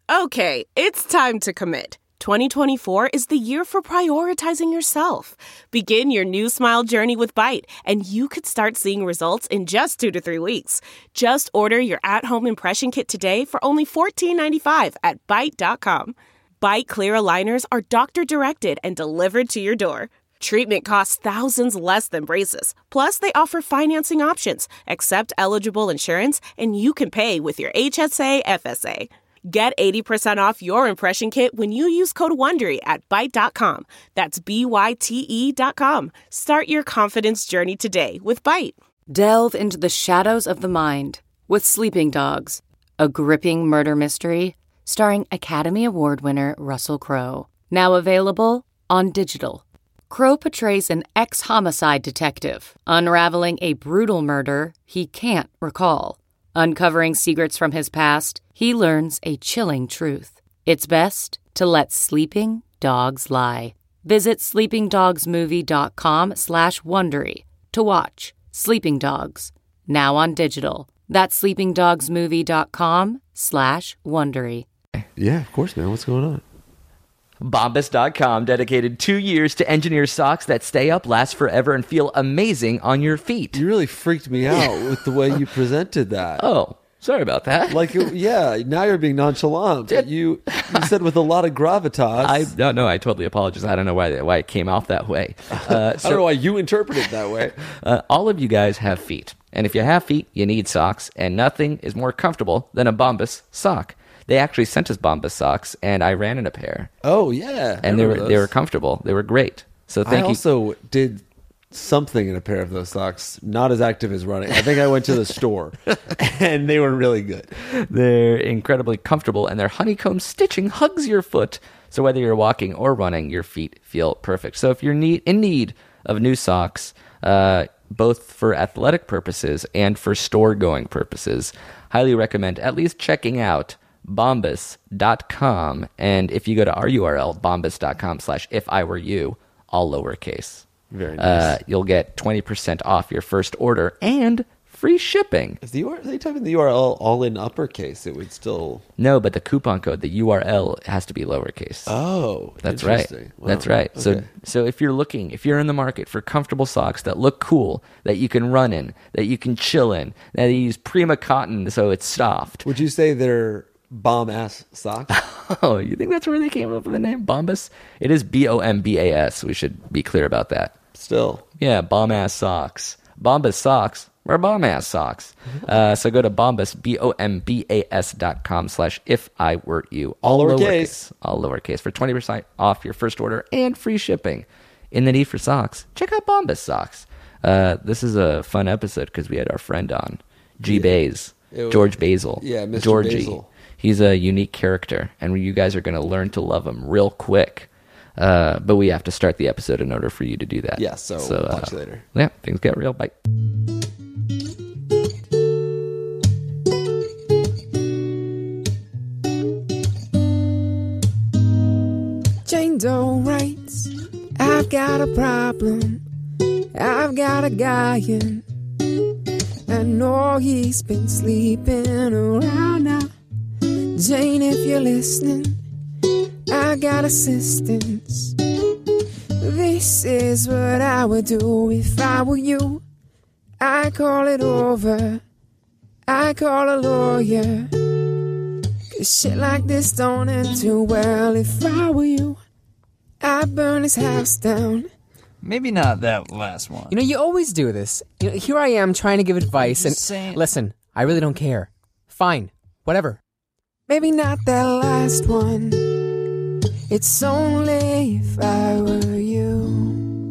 Okay, it's time to commit. 2024 is the year for prioritizing yourself. Begin your new smile journey with Byte, and you could start seeing results in just 2 to 3 weeks. Just order your at-home impression kit today for only $14.95 at Byte.com. Byte Clear aligners are doctor-directed and delivered to your door. Treatment costs thousands less than braces. Plus, they offer financing options, accept eligible insurance, and you can pay with your HSA FSA. Get 80% off your impression kit when you use code WONDERY at Byte.com. That's BYTE.com. Start your confidence journey today with Byte. Delve into the shadows of the mind with Sleeping Dogs, a gripping murder mystery starring Academy Award winner Russell Crowe. Now available on digital. Crowe portrays an ex-homicide detective unraveling a brutal murder he can't recall. Uncovering secrets from his past, he learns a chilling truth. It's best to let sleeping dogs lie. Visit sleepingdogsmovie.com/Wondery to watch Sleeping Dogs, now on digital. That's sleepingdogsmovie.com/Wondery. Yeah, of course, man. What's going on? Bombas.com dedicated 2 years to engineer socks that stay up, last forever, and feel amazing on your feet. You really freaked me out with the way you presented that. Oh, sorry about that. Like, yeah, now you're being nonchalant. You said with a lot of gravitas. No, I totally apologize. I don't know why it came off that way. I don't know why you interpret it that way. All of you guys have feet. And if you have feet, you need socks. And nothing is more comfortable than a Bombas sock. They actually sent us Bombas socks, and I ran in a pair. Oh, yeah. And they were comfortable. They were great. So thank you. I also did something in a pair of those socks, not as active as running. I think I went to the store, and they were really good. They're incredibly comfortable, and their honeycomb stitching hugs your foot. So whether you're walking or running, your feet feel perfect. So if you're in need of new socks, both for athletic purposes and for store-going purposes, highly recommend at least checking out Bombas.com. And if you go to our URL, bombas.com/ifiwereyou, all lowercase. Very nice. You'll get 20% off your first order and free shipping. If they type in the URL all in uppercase, it would still... No, but the coupon code, the URL, has to be lowercase. Oh, that's right. Wow. That's right. Okay. So if you're in the market for comfortable socks that look cool, that you can run in, that you can chill in, that you use Prima cotton so it's soft. Would you say they're bomb-ass socks? Oh, you think that's where they came up with the name? Bombas? It is Bombas. We should be clear about that. Still. Yeah, bomb-ass socks. Bombas socks are bomb-ass socks. So go to Bombas, BOMBAS.com/ifiwereyou. All lowercase. All lowercase for 20% off your first order and free shipping. In the need for socks, check out Bombas socks. This is a fun episode because we had our friend on, Bays. George Basil. Yeah, Mr. Georgie. Basil. He's a unique character, and you guys are going to learn to love him real quick. But we have to start the episode in order for you to do that. Yeah, so we'll talk to you later. Yeah, things get real. Bye. Jane Doe writes, I've got a problem. I've got a guy in. I know he's been sleeping around now. Jane, if you're listening, I got assistance. This is what I would do if I were you. I call it over. I call a lawyer. 'Cause shit like this don't end too well. If I were you, I'd burn his house down. Maybe not that last one. You know, you always do this. You know, here I am trying to give advice, and listen, I really don't care. Fine, whatever. Maybe not that last one. It's only if I were you.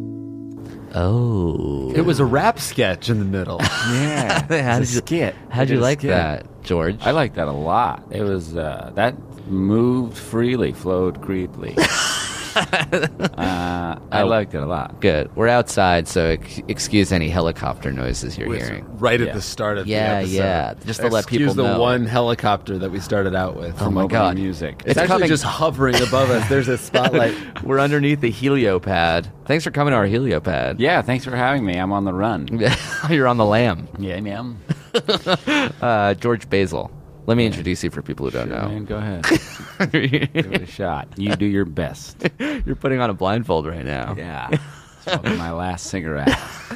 Oh. It was a rap sketch in the middle. Yeah. How'd you like that, George? I like that a lot. It was, that moved freely, flowed creepily. I liked it a lot. Good. We're outside, so excuse any helicopter noises you're hearing. Right at the start of the episode. Yeah. Just to let people know. Excuse the one helicopter that we started out with. Oh my God. Music. It's actually just hovering above us. There's a spotlight. We're underneath the heliopad. Thanks for coming to our heliopad. Yeah, thanks for having me. I'm on the run. You're on the lam. Yeah, ma'am. George Basil. Let me introduce you for people who don't know. Man, go ahead. Give it a shot. You do your best. You're putting on a blindfold right now. Yeah. Smoking my last cigarette.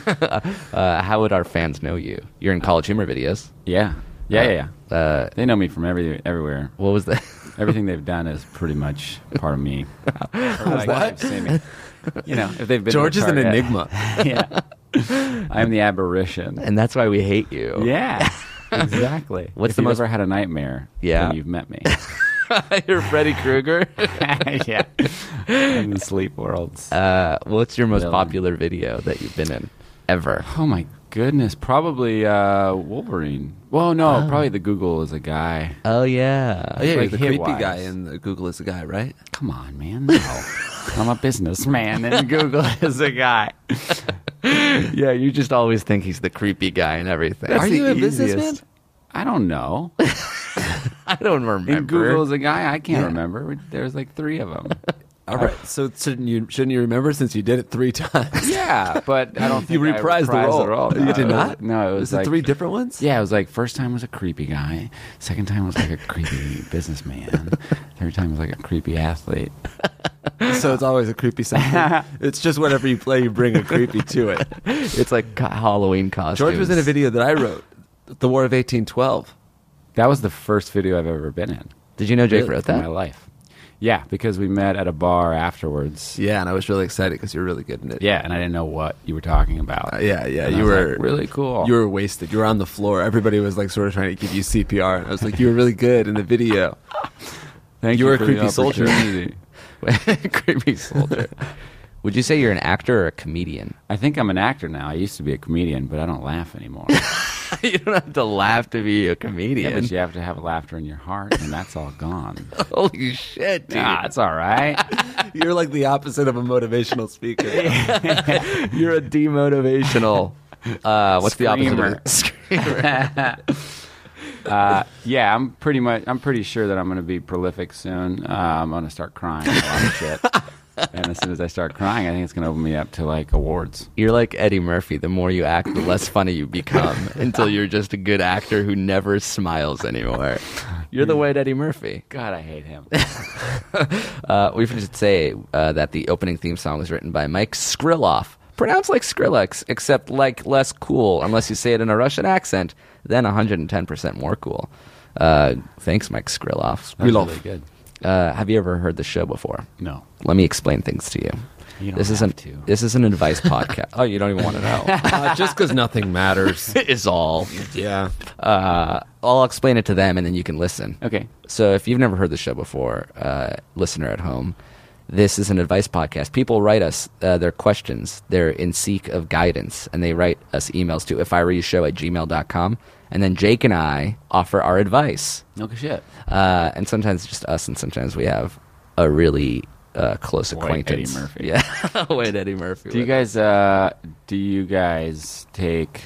How would our fans know you? You're in College Humor videos. Yeah. They know me from everywhere. What was that? Everything they've done is pretty much part of me. What? If they've been George is an enigma. Yeah. I'm the aberration. And that's why we hate you. Yeah. Exactly. What's if the you've most ever had a nightmare? Yeah. Then you've met me. You're Freddy Krueger. Yeah. In the sleep worlds. What's your most Villain. popular video that you've been in ever? Oh my goodness, probably Wolverine. Well, no, probably the Google is a guy. Oh yeah. Oh, yeah, Like you're the creepy hit-wise. guy in the Google is a guy, right? Come on, man. No. I'm a businessman, and Google is a guy. Yeah, you just always think he's the creepy guy and everything. Are you a businessman? I don't know. I don't remember. And Google is a guy. I can't remember. There's like 3 of them. All right. So shouldn't you remember since you did it 3 times? Yeah, but I don't think You reprised the role. You did not? No, it was it like 3 different ones? Yeah, it was like first time was a creepy guy, second time was like a creepy businessman, third time was like a creepy athlete. So it's always a creepy something. It's just whatever you play, you bring a creepy to it. It's like Halloween costumes. George was in a video that I wrote, The War of 1812. That was the first video I've ever been in Did you know Jake Really? wrote in my that? life. Yeah, because we met at a bar afterwards. Yeah, and I was really excited because you were really good in it. Yeah, and I didn't know what you were talking about. Yeah. And I You was were like, really cool. You were wasted. You were on the floor. Everybody was like sort of trying to give you CPR, and I was like, you were really good in the video. Thank you were a for the creepy soldier. opportunity. Creepy soldier. Would you say you're an actor or a comedian? I think I'm an actor now. I used to be a comedian, but I don't laugh anymore. You don't have to laugh to be a Yeah, comedian. but you have to have laughter in your heart, and that's all gone. Holy shit, dude. Nah, it's all right. You're like the opposite of a motivational speaker. You're a demotivational. What's the opposite of screamer? Yeah, I'm pretty sure that I'm going to be prolific soon. I'm going to start crying a lot of shit. And as soon as I start crying, I think it's going to open me up to like awards. You're like Eddie Murphy. The more you act, the less funny you become until you're just a good actor who never smiles anymore. You're the white Eddie Murphy. God, I hate him. We should say that the opening theme song was written by Mike Skriloff. Pronounced like Skrillex, except like less cool, unless you say it in a Russian accent, then 110% more cool. Thanks, Mike Skriloff. That's really good. Have you ever heard the show before? No. Let me explain things to you. You don't This have isn't to. This is an advice podcast. Oh, you don't even want to know. Just because nothing matters. Is all. Yeah. I'll explain it to them, and then you can listen. Okay. So if you've never heard the show before, listener at home, this is an advice podcast. People write us their questions. They're in seek of guidance, and they write us emails to ifiwereyoushow@gmail.com. And then Jake and I offer our advice. No shit. And sometimes just us, and sometimes we have a really close White acquaintance. Eddie Murphy. Yeah, white Eddie Murphy. Do you guys take?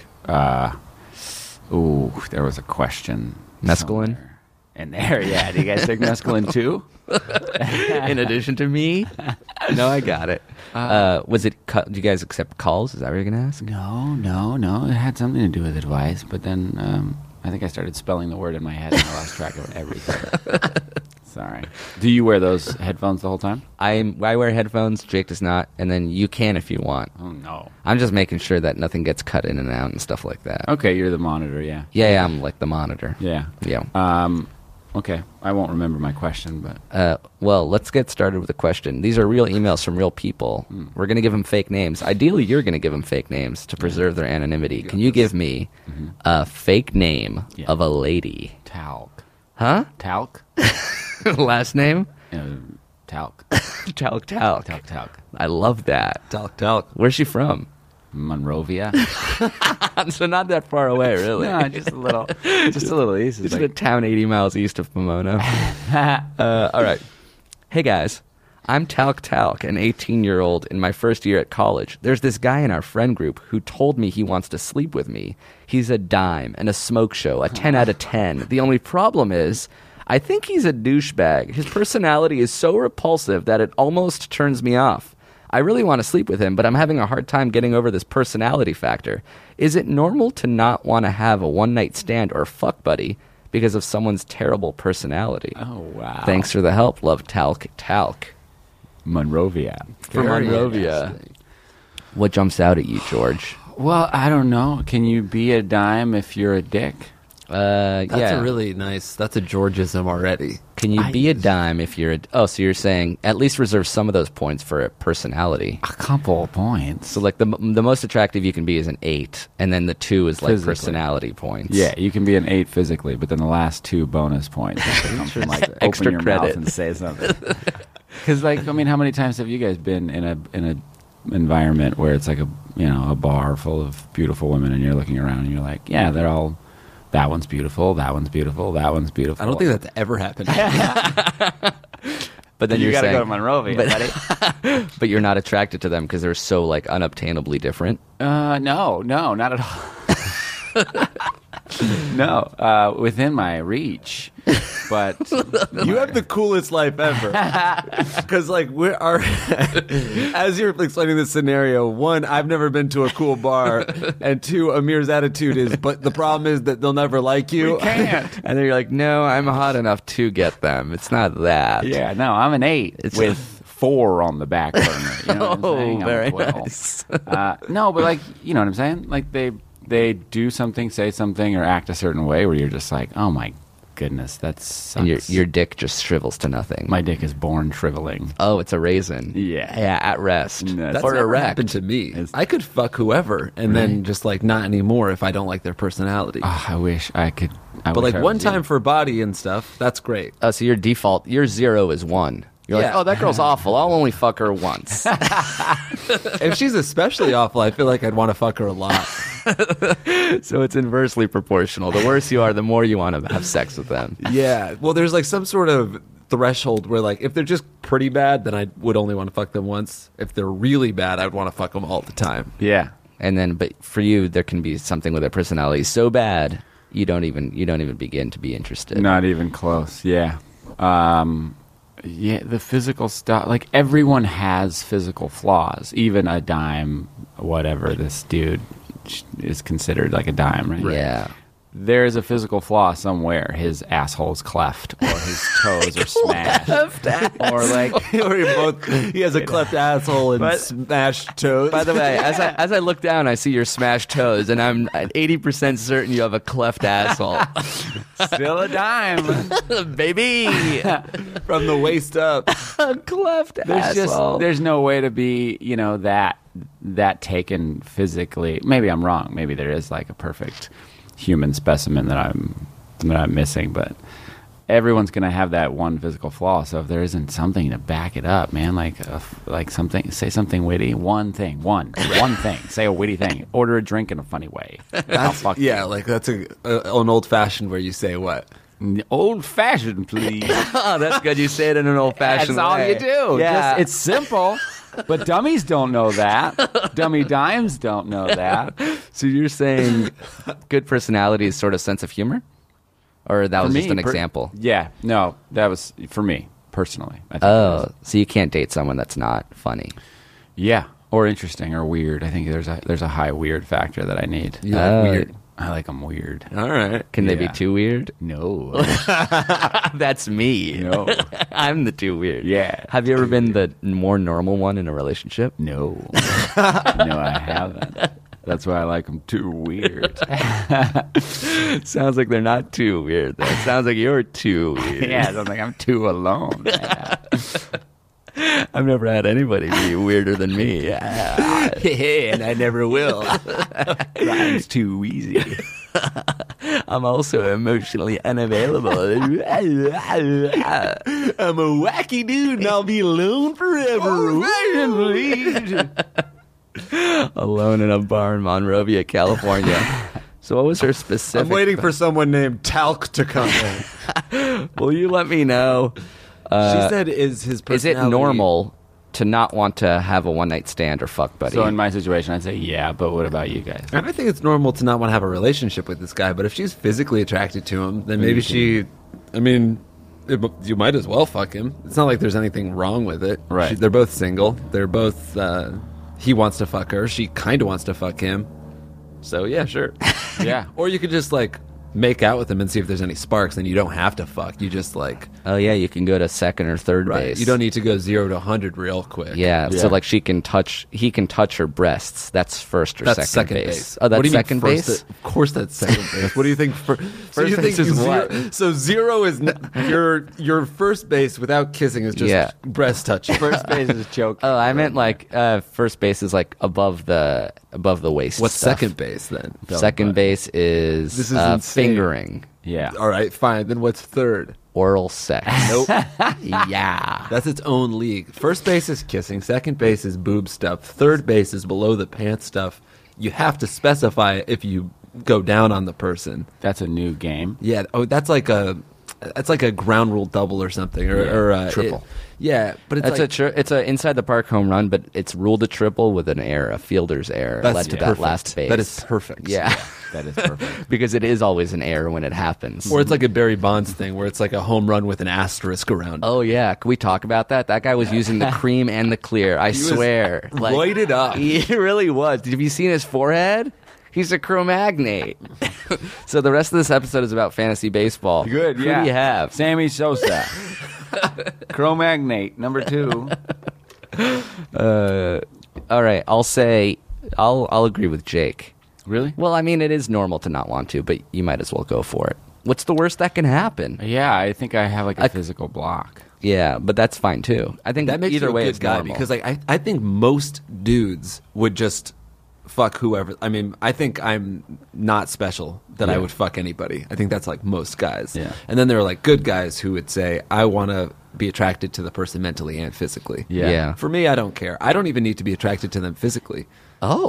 Ooh, there was a question. Mescaline? somewhere in there. Yeah. Do you guys take mescaline too? In addition to me? No, I got it. Was it? Do you guys accept calls? Is that what you're gonna ask? No. It had something to do with advice, but then I think I started spelling the word in my head and I lost track of everything. Sorry. Do you wear those headphones the whole time? I wear headphones. Jake does not, and then you can if you want. Oh no. I'm just making sure that nothing gets cut in and out and stuff like that. Okay, you're the monitor. Yeah. Yeah, I'm like the monitor. Yeah. Yeah. Okay. I won't remember my question, but Well, let's get started with a question. These are real emails from real people. We're going to give them fake names. Ideally, you're going to give them fake names to preserve their anonymity. Can you give me a fake name of a lady? talc. Huh? Talc. Last name? Talc. Talc. Talc. I love that. Talc. Where's she from? Monrovia. So not that far away, really. No, just a little east. It's a town 80 miles east of Pomona. All right. Hey, guys. I'm Talc, an 18-year-old in my first year at college. There's this guy in our friend group who told me he wants to sleep with me. He's a dime and a smoke show, a 10 out of 10. The only problem is, I think he's a douchebag. His personality is so repulsive that it almost turns me off. I really want to sleep with him, but I'm having a hard time getting over this personality factor. Is it normal to not want to have a one-night stand or fuck buddy, because of someone's terrible personality. Oh, wow. Thanks for the help. Love, Talc. Monrovia. From Very Monrovia. interesting. What jumps out at you, George? Well, I don't know. Can you be a dime if you're a dick? That's Yeah. a really nice. That's a Georgism already. Can you be a dime if you're a... Oh, so you're saying at least reserve some of those points for a personality. A couple of points. So like the most attractive you can be is an 8, and then the 2 is like Physically. personality points. Yeah, you can be an 8 physically, but then the last 2 bonus points have to come from like Extra open your credit. mouth and say something. Because like, I mean, how many times have you guys been in a environment where it's like a bar full of beautiful women, and you're looking around and you're like, yeah, they're all. That one's beautiful. That one's beautiful. That one's beautiful. I don't think that's ever happened. But then you you're got to saying, go to Monrovia, buddy. but you're not attracted to them because they're so like unobtainably different. No, not at all. No, within my reach. But You have the coolest life ever. Because, like, as you're explaining this scenario, one, I've never been to a cool bar, and two, Amir's attitude is, but the problem is that they'll never like you. we can't. And then you're like, no, I'm hot enough to get them. It's not that. Yeah, no, I'm an 8 with 4 on the back burner. You know what I'm saying? I'm very a 12. nice. No, but like, you know what I'm saying? Like they do something, say something, or act a certain way where you're just like, oh my goodness, that's And your dick just shrivels to nothing. my dick is born shriveling. Oh, it's a raisin. Yeah. Yeah, at rest. No, That's or never erect. happened to me. It's- I could fuck whoever, and then just, like, not anymore if I don't like their personality. Oh, I wish I could. but, like, one time for body and stuff, that's great. Oh, so your 0 is 1. You're like, Yeah. oh, that girl's awful. I'll only fuck her once. If she's especially awful, I feel like I'd want to fuck her a lot. So it's inversely proportional. The worse you are, the more you want to have sex with them. Yeah. Well, there's, like, some sort of threshold where, like, if they're just pretty bad, then I would only want to fuck them once. If they're really bad, I would want to fuck them all the time. Yeah. And then, but for you, there can be something with their personality so bad you don't even begin to be interested. Not even close. Yeah. Yeah, the physical stuff. Like, everyone has physical flaws. Even a dime, whatever, this dude is considered like a dime, right? Yeah. There is a physical flaw somewhere. His asshole's cleft, or his toes are smashed, or like, Or he has a cleft asshole and smashed toes. By the way, as I look down, I see your smashed toes, and I'm 80% certain you have a cleft asshole. still a dime. Baby! From the waist up. A cleft asshole. There's no way to be, that taken physically. Maybe I'm wrong. Maybe there is like a perfect human specimen that I'm missing, but everyone's gonna have that one physical flaw. So if there isn't something to back it up, man, like something, say something witty, one thing, say a witty thing, order a drink in a funny way. I'll fuck you. Yeah, like that's an old fashioned where you say what? Old fashioned, please. Oh, that's good. You say it in an old-fashioned That's all way. you do. Yeah. It's simple. But dummies don't know that. Dummy dimes don't know that. So you're saying good personality is sort of sense of humor? Or that For was me, just an example? Yeah, no, that was for me personally. I think it Oh, was. so you can't date someone that's not funny. Yeah, or interesting or weird. I think there's a high weird factor that I need. You like weird. I like them weird. All right. Can they be Yeah. too weird? No, That's me. no, I'm the too weird. Yeah, Have you ever been the more normal one in a relationship? no, no. I haven't. That's why I like them too weird. Sounds like they're not too weird. Though. It sounds like you're too weird. Yeah, I don't think I'm too alone. I've never had anybody be weirder than me. And I never will. It's too easy. I'm also emotionally unavailable. I'm a wacky dude and I'll be alone forever. Alone in a bar in Monrovia, California. So what was her specific? I'm waiting for someone named Talc to come in. Will you let me know? She said, "Is his Is it personality normal to not want to have a one-night stand or fuck buddy? So in my situation, I'd say yeah. But what about you guys? I think it's normal to not want to have a relationship with this guy, but if she's physically attracted to him, then maybe she. I mean, you might as well fuck him. It's not like there's anything wrong with it. Right. They're both single. They're both. He wants to fuck her. She kind of wants to fuck him. So yeah, sure. Yeah. Or you could just like make out with them and see if there's any sparks, then you don't have to fuck. You just like Oh yeah, you can go to second or third base. You don't need to go 0 to 100 real quick. Yeah, so like he can touch her breasts. That's first or That's second base. Oh, What that's do you mean second first? base. Of course, that's second base. What do you think? First base is what? So 0 is your first base without kissing is just breast touching. First base is choke. Oh, I meant like first base is like above the waist. What's stuff. second base then? Second base is, This is insane. fingering, Yeah. All right, fine. Then what's third? oral sex. Nope. Yeah. That's its own league. First base is kissing. Second base is boob stuff. Third base is below the pants stuff. You have to specify if you go down on the person. That's a new game. Yeah. Oh, that's like a ground rule double or something, or a triple. But it's That's like, it's a inside the park home run, but it's ruled a triple with an error, a fielder's error, That's led to that perfect. last base. That is perfect. Yeah. That is perfect. Because it is always an error when it happens. Or it's like a Barry Bonds thing where it's like a home run with an asterisk around it. Oh yeah, can we talk about that? That guy was using the cream and the clear. I was swear, roided up. He really was. Have you seen his forehead? He's a Cro-Magnate. So the rest of this episode is about fantasy baseball. Good, Who yeah. do you have? Sammy Sosa. Cro-Magnate, number 2. All right, I'll agree with Jake. Really? Well, I mean, it is normal to not want to, but you might as well go for it. What's the worst that can happen? Yeah, I think I have like a physical block. Yeah, but that's fine too. I think That makes either you a way good it's guy normal. because like I think most dudes would just fuck whoever. I mean, I think I'm not special that I would fuck anybody. I think that's like most guys. Yeah. And then there are like good guys who would say, I want to be attracted to the person mentally and physically. Yeah. For me, I don't care. I don't even need to be attracted to them physically. Oh,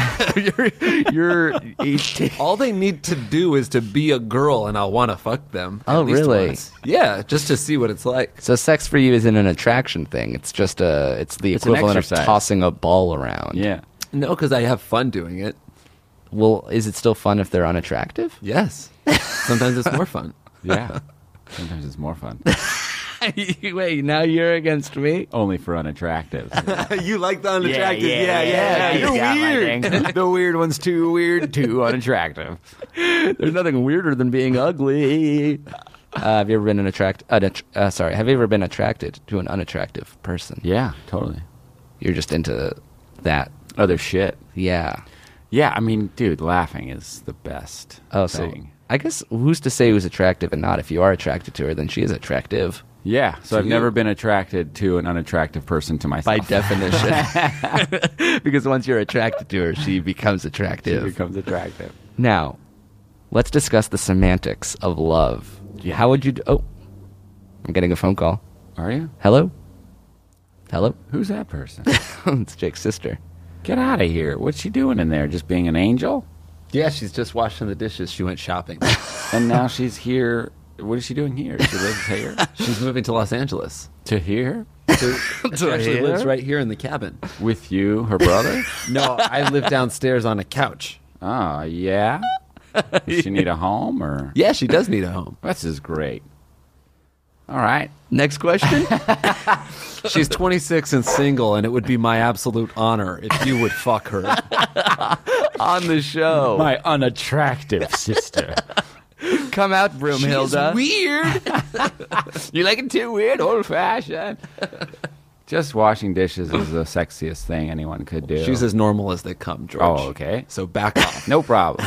you're All they need to do is to be a girl, and I'll want to fuck them. at Oh, least really? once. Yeah, just to see what it's like. So sex for you isn't an attraction thing. It's just it's the It's an equivalent of exercise. tossing a ball around. Yeah. No, because I have fun doing it. Well, is it still fun if they're unattractive? Yes. Sometimes it's more fun. Yeah. Sometimes it's more fun. Wait, now you're against me? Only for unattractive. You like the unattractive? You're weird. The weird one's too weird, too unattractive. There's nothing weirder than being ugly. Have you ever been have you ever been attracted to an unattractive person? Yeah, totally. You're just into that. Other shit. Yeah. Yeah, I mean, dude, laughing is the best Oh, so thing. I guess who's to say who's attractive and not? If you are attracted to her, then she is attractive. Yeah, so I've you. never been attracted to an unattractive person to myself. By definition. Because once you're attracted to her, she becomes It attractive. becomes attractive. Now, let's discuss the semantics of love. Yeah. How would you oh, I'm getting a phone call. Are you? Hello? Hello? Who's that person? It's Jake's sister. Get out of here. What's she doing in there? Just being an angel? Yeah, she's just washing the dishes. She went shopping. And now she's here. What is she doing here? She lives here? She's moving to Los Angeles. To here? She actually lives right here in the cabin. With you, her brother? No, I live downstairs on a couch. Oh, yeah? Does she need a home or? Yeah, she does need a home. This is great. All right. Next question? She's 26 and single, and it would be my absolute honor if you would fuck her. On the show. My unattractive sister. Come out, Broomhilda. Weird. You like it too weird, old fashioned. Just washing dishes is the sexiest thing anyone could do. She's as normal as they come, George. Oh, okay. So back off. No problem.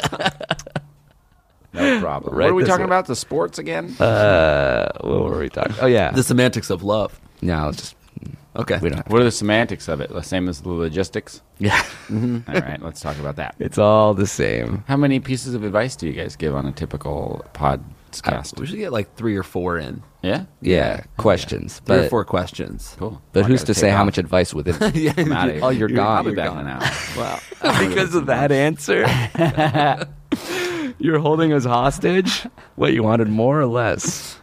No problem. Right What are we this talking way. about? The sports again? What were we talking? Oh yeah. The semantics of love. No, it's just Okay. we don't have What are the semantics of it? The same as the logistics? Yeah. All right, let's talk about that. It's all the same. How many pieces of advice do you guys give on a typical podcast? We should get like 3 or 4 in. Yeah? Yeah. Questions. 3 or But 4 questions. Cool. but Well, I who's gotta to say take how off. much advice within Yeah, I'm outta here. Oh, you're gone. I'll be You're back gone. in an hour. Wow. because of that answer? You're holding us hostage? What, you wanted more or less?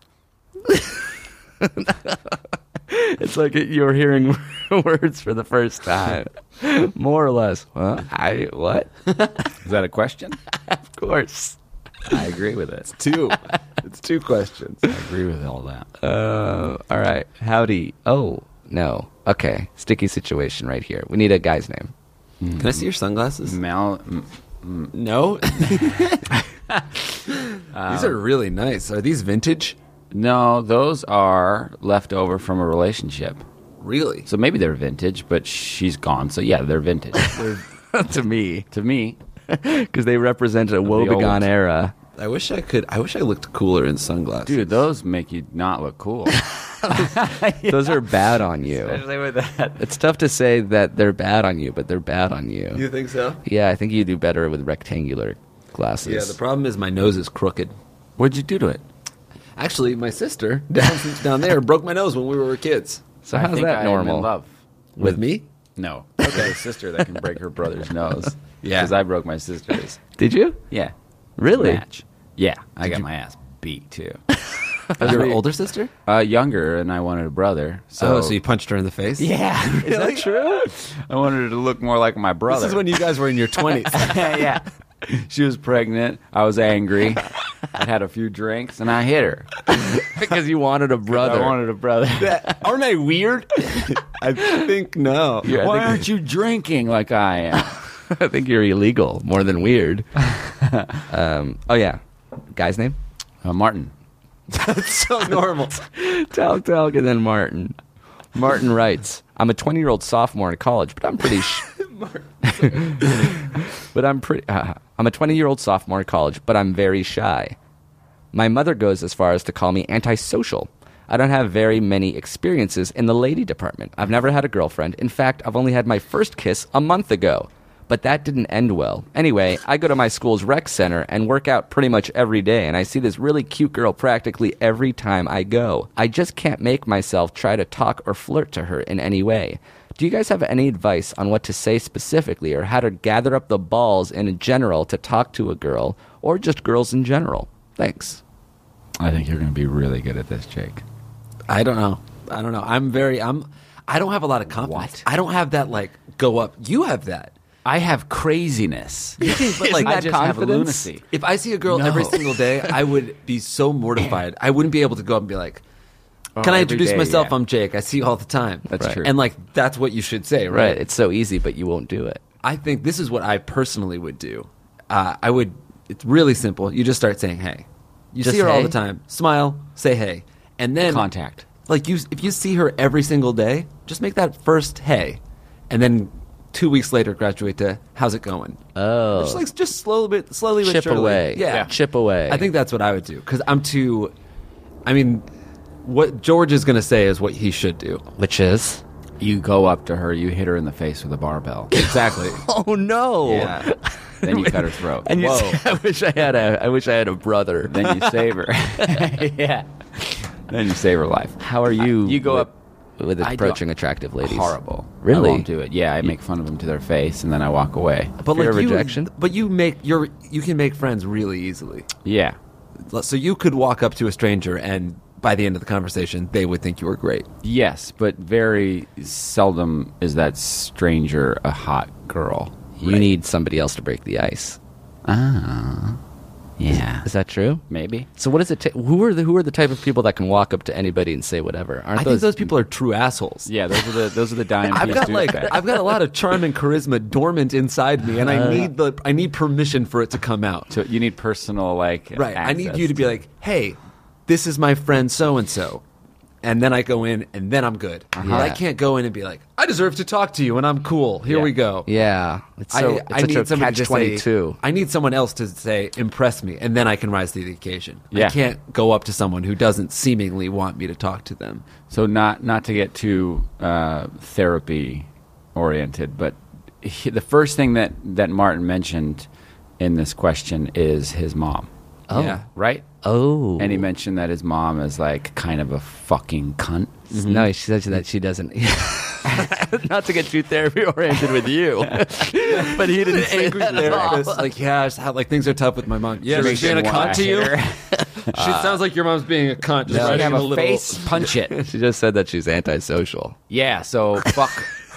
It's like you're hearing words for the first time. More or less. What? Is that a question? Of course. I agree with it. 2. It's 2 questions. I agree with all that. All right. Howdy. Oh, no. Okay. Sticky situation right here. We need a guy's name. Can I see your sunglasses? Mal, No. These are really nice. Are these vintage? No, those are left over from a relationship. Really? So maybe they're vintage, but she's gone. So yeah, they're vintage. To me, To me, because they represent a woebegone old. era. I wish I looked cooler in sunglasses. dude, those make you not look cool. Those are bad on you. Especially with that. It's tough to say that they're bad on you, but they're bad on you. You think so? Yeah, I think you do better with rectangular glasses. Yeah, the problem is my nose is crooked. What'd you do to it? Actually, my sister down there broke my nose when we were kids. So I how's think that I am normal? in love. With me? No. Okay. A sister that can break her brother's nose. Yeah. Because I broke my sister's. Did you? Yeah. Really? Match. Yeah. I got my ass beat, too. Your older sister? Younger, and I wanted a brother. So, So you punched her in the face? yeah. Is that true? I wanted her to look more like my brother. This is when you guys were in your 20s. yeah. She was pregnant. I was angry. I had a few drinks, and I hit her. Because you wanted a brother. I wanted a brother. Aren't I weird? I think no. Why aren't you drinking like I am? I think you're illegal more than weird. Oh yeah, guy's name? Martin. That's so normal. Talk, and then Martin. Martin writes, "I'm a 20-year-old sophomore in college, but I'm pretty." I'm a 20-year-old sophomore in college, but I'm very shy. My mother goes as far as to call me antisocial. I don't have very many experiences in the lady department. I've never had a girlfriend. In fact, I've only had my first kiss a month ago. But that didn't end well. Anyway, I go to my school's rec center and work out pretty much every day, and I see this really cute girl practically every time I go. I just can't make myself try to talk or flirt to her in any way. Do you guys have any advice on what to say specifically, or how to gather up the balls in general to talk to a girl, or just girls in general? Thanks. I think you're going to be really good at this, Jake. I don't know. I don't have a lot of confidence. What? I don't have that, like, go up. You have that. I have craziness. But, like, Isn't I that just have confidence? lunacy. if I see a girl every single day, I would be so mortified. I wouldn't be able to go up and be like, can I every introduce day, myself? yeah. I'm Jake. I see you all the time. That's true. And, like, that's what you should say, Right, right? it's so easy, but you won't do it. I think this is what I personally would do. It's really simple. You just start saying, hey. You Just see her all hey? the time. Smile, say hey. And then Contact. Like if you see her every single day, just make that first hey. And then 2 weeks later graduate to how's it going? Oh. Just slowly but Chip surely. away. Yeah. Chip away. I think that's what I would do cuz what George is going to say is what he should do. Which is? You go up to her, you hit her in the face with a barbell. Exactly. Oh, no. Yeah. Then you cut her throat. And you Whoa. say, I wish I had a brother. Then you save her. Yeah. Then you save her life. How are you? You go up. with I approaching don't- attractive ladies. Horrible. Really? I won't do it. Yeah, I make fun of them to their face, and then I walk away. But Fear of you, rejection? But you can make friends really easily. Yeah. So you could walk up to a stranger and by the end of the conversation they would think you were great. Yes, but very seldom is that stranger a hot girl. You need somebody else to break the ice. Yeah. Is that true? Maybe. So what does it take? Who are the type of people that can walk up to anybody and say whatever? Aren't I think those people are true assholes. Yeah, those are the dime I've piece got douchebags. I've got a lot of charm and charisma dormant inside me, and I need permission for it to come out. So you need personal Right. I need access you to be like, hey, this is my friend so and so. And then I go in, and then I'm good. But I can't go in and be like, I deserve to talk to you, and I'm cool. Here Yeah. we go. Yeah, it's such a somebody to say- catch-22. I need someone else to say, impress me, and then I can rise to the occasion. Yeah. I can't go up to someone who doesn't seemingly want me to talk to them. So not to get too therapy oriented, but the first thing that Martin mentioned in this question is his mom. Oh. Yeah. Right? Oh, And he mentioned that his mom is like kind of a fucking cunt. No, she says that she doesn't. Not to get too therapy oriented with you, but he didn't say Angry that at all. therapist, like, yeah, it's how, like things are tough with my mom. Yeah, She she's being a didn't wanna cunt to you. hit her. She sounds like your mom's being a cunt. Just She writing have a a little face, punch it. She just said that she's antisocial. Yeah, so fuck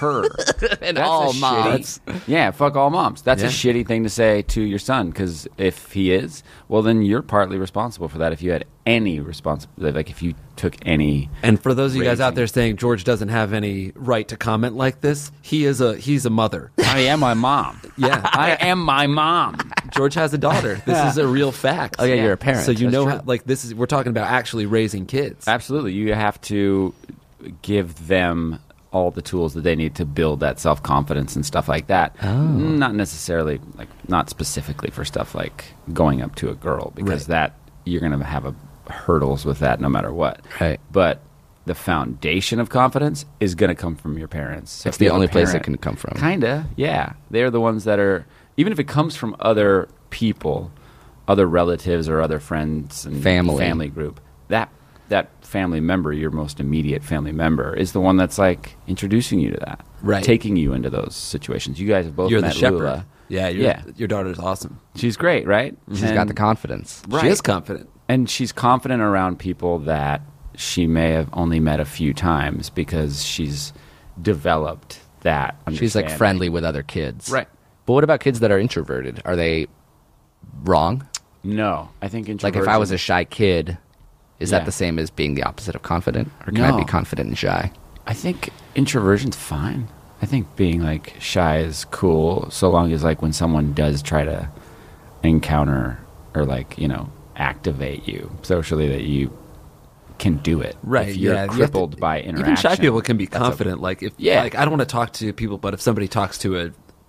her. And That's all a moms. Yeah, fuck all moms. That's Yeah. a shitty thing to say to your son, because if he is, well, then you're partly responsible for that. If you had any responsibility, like if you took any. And for those of you guys out Raising. there saying George doesn't have any right to comment like this, he's a mother. I am my mom. Yeah. I am my mom. George has a daughter. This is a real fact. Oh, yeah, you're a parent. So you That's know, true. how, like this is we're talking about actually raising kids. Absolutely. You have to give them all the tools that they need to build that self-confidence and stuff like that. Not necessarily, like, not specifically for stuff like going up to a girl, because Right. that you're going to have hurdles with that no matter what. Right. But the foundation of confidence is going to come from your parents. So It's if you the have a only place it parent- can come from. Kinda, yeah. They're the ones that are, even if it comes from other people, other relatives or other friends and Family group, that family member, your most immediate family member, is the one that's like introducing you to that, Right. Taking you into those situations. You guys have both You're the met shepherd. Lula. Yeah, your daughter's awesome. She's great, right? She's got the confidence. Right. She is confident. And she's confident around people that she may have only met a few times, because she's developed that She's like understanding. friendly with other kids. Right. But what about kids that are introverted? Are they wrong? No, I think Like introversion. if I was a shy kid, is Yeah. that the same as being the opposite of confident? Or can I No. be confident and shy? I think introversion's fine. I think being like shy is cool, so long as like when someone does try to encounter or like, you know, activate you socially, that you can do it. Right. If you're yeah. You have crippled to- by interaction. Even shy people can be that's a- confident. Like if Yeah. like I don't want to talk to people, but if somebody talks to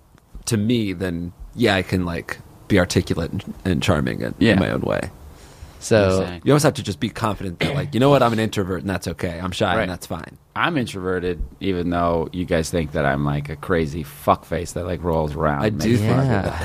me, then yeah, I can like be articulate and charming in my own way. So Exactly. You almost have to just be confident that like, you know what, I'm an introvert and that's okay. I'm shy Right. and that's fine. I'm introverted, even though you guys think that I'm like a crazy fuckface that like rolls around. I and do makes think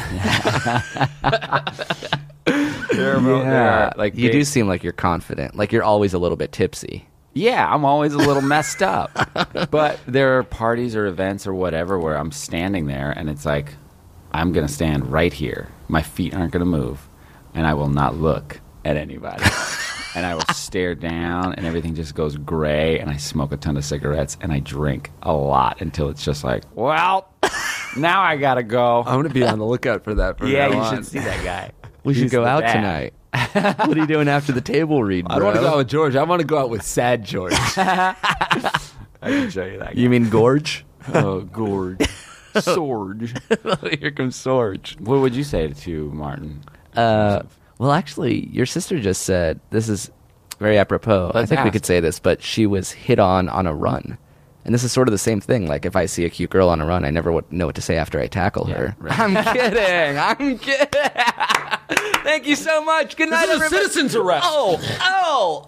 fun. There are, like you they- do seem like you're confident. Like you're always a little bit tipsy. Yeah, I'm always a little messed up. But there are parties or events or whatever where I'm standing there and it's like, I'm going to stand right here. My feet aren't going to move, and I will not look at anybody. And I will stare down, and everything just goes gray, and I smoke a ton of cigarettes, and I drink a lot until it's just like, well, now I got to go. I'm going to be on the lookout for that. Yeah, you should see that guy. We should He's go the out dad. tonight. What are you doing after the table read, bro? I don't want to go out with George. I want to go out with sad George. I can show you that guy. You mean Gorge? Oh, Gorge. Sorge. Here comes Sorge. What would you say to Martin? Well, actually, your sister just said, this is very apropos. Let's I think we ask. could say this, but she was hit on a run. And this is sort of the same thing. Like, if I see a cute girl on a run, I never know what to say after I tackle her. right. I'm kidding. I'm kidding. Thank you so much. Good night, everybody. citizen's arrest. Oh.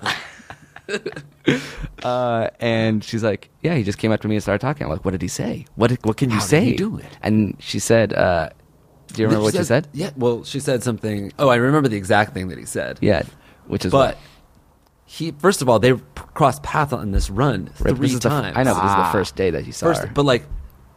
And she's like, yeah, he just came up to me and started talking. I'm like, what did he say? What can you How did say? he do it? And she said, do you remember what she said? Yeah, well, she said something. Oh, I remember the exact thing that he said. Yeah, which is But he, first of all, they crossed paths on this run Right, three this is the times. I know, but this is the first day that you saw her. But like,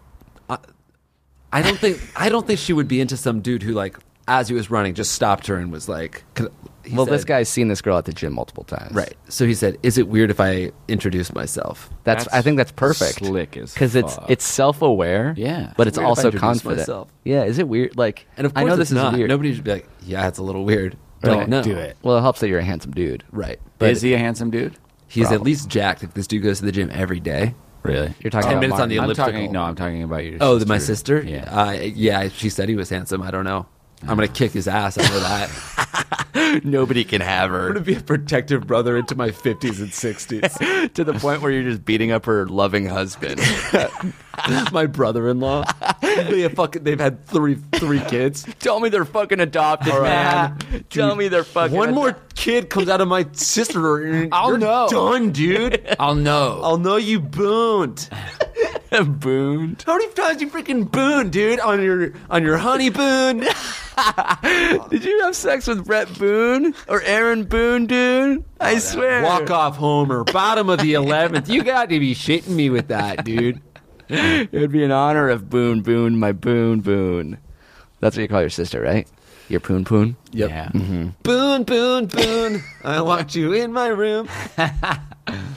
I don't think she would be into some dude who like, as he was running, just stopped her and was like, he Well, said- this guy's seen this girl at the gym multiple times. right? So he said, "Is it weird if I introduce myself?" I think that's perfect. Slick as because fuck. it's self-aware. Yeah. but It's it's weird if I also introduce confident. myself. Yeah, is it weird? Like, And of course, I know it's this is not. weird. Nobody should be like, "Yeah, it's a little weird." Right. Don't know. Do it. Well, it helps that you're a handsome dude. Right? Is he a handsome dude? He's at Probably. least jacked if this dude goes to the gym every day. Really? You're talking 10 about minutes on the I'm elliptical. talking, I'm talking about your Oh, sister. my sister? Yeah. Yeah, she said he was handsome. I don't know. I'm going to kick his ass. I know that. Nobody can have I'm going to her be a protective brother into my 50s and 60s. to the point where you're just beating up her loving husband. My brother-in-law. They've had three kids. Tell me they're fucking adopted, man. Tell me they're fucking. One more kid comes out of my sister. And I'll you're know. done, dude. I'll know. I'll know you booned. booned. How many times you freaking booned, dude? On your honeymoon? Did you have sex with Brett Boone or Aaron Boone, dude? I swear. Walk off homer, bottom of the 11th. You got to be shitting me with that, dude. It would be in honor of Boone, my Boone. That's what you call your sister, right? Your Poon. Yep. Yeah. Boon. I want you in my room.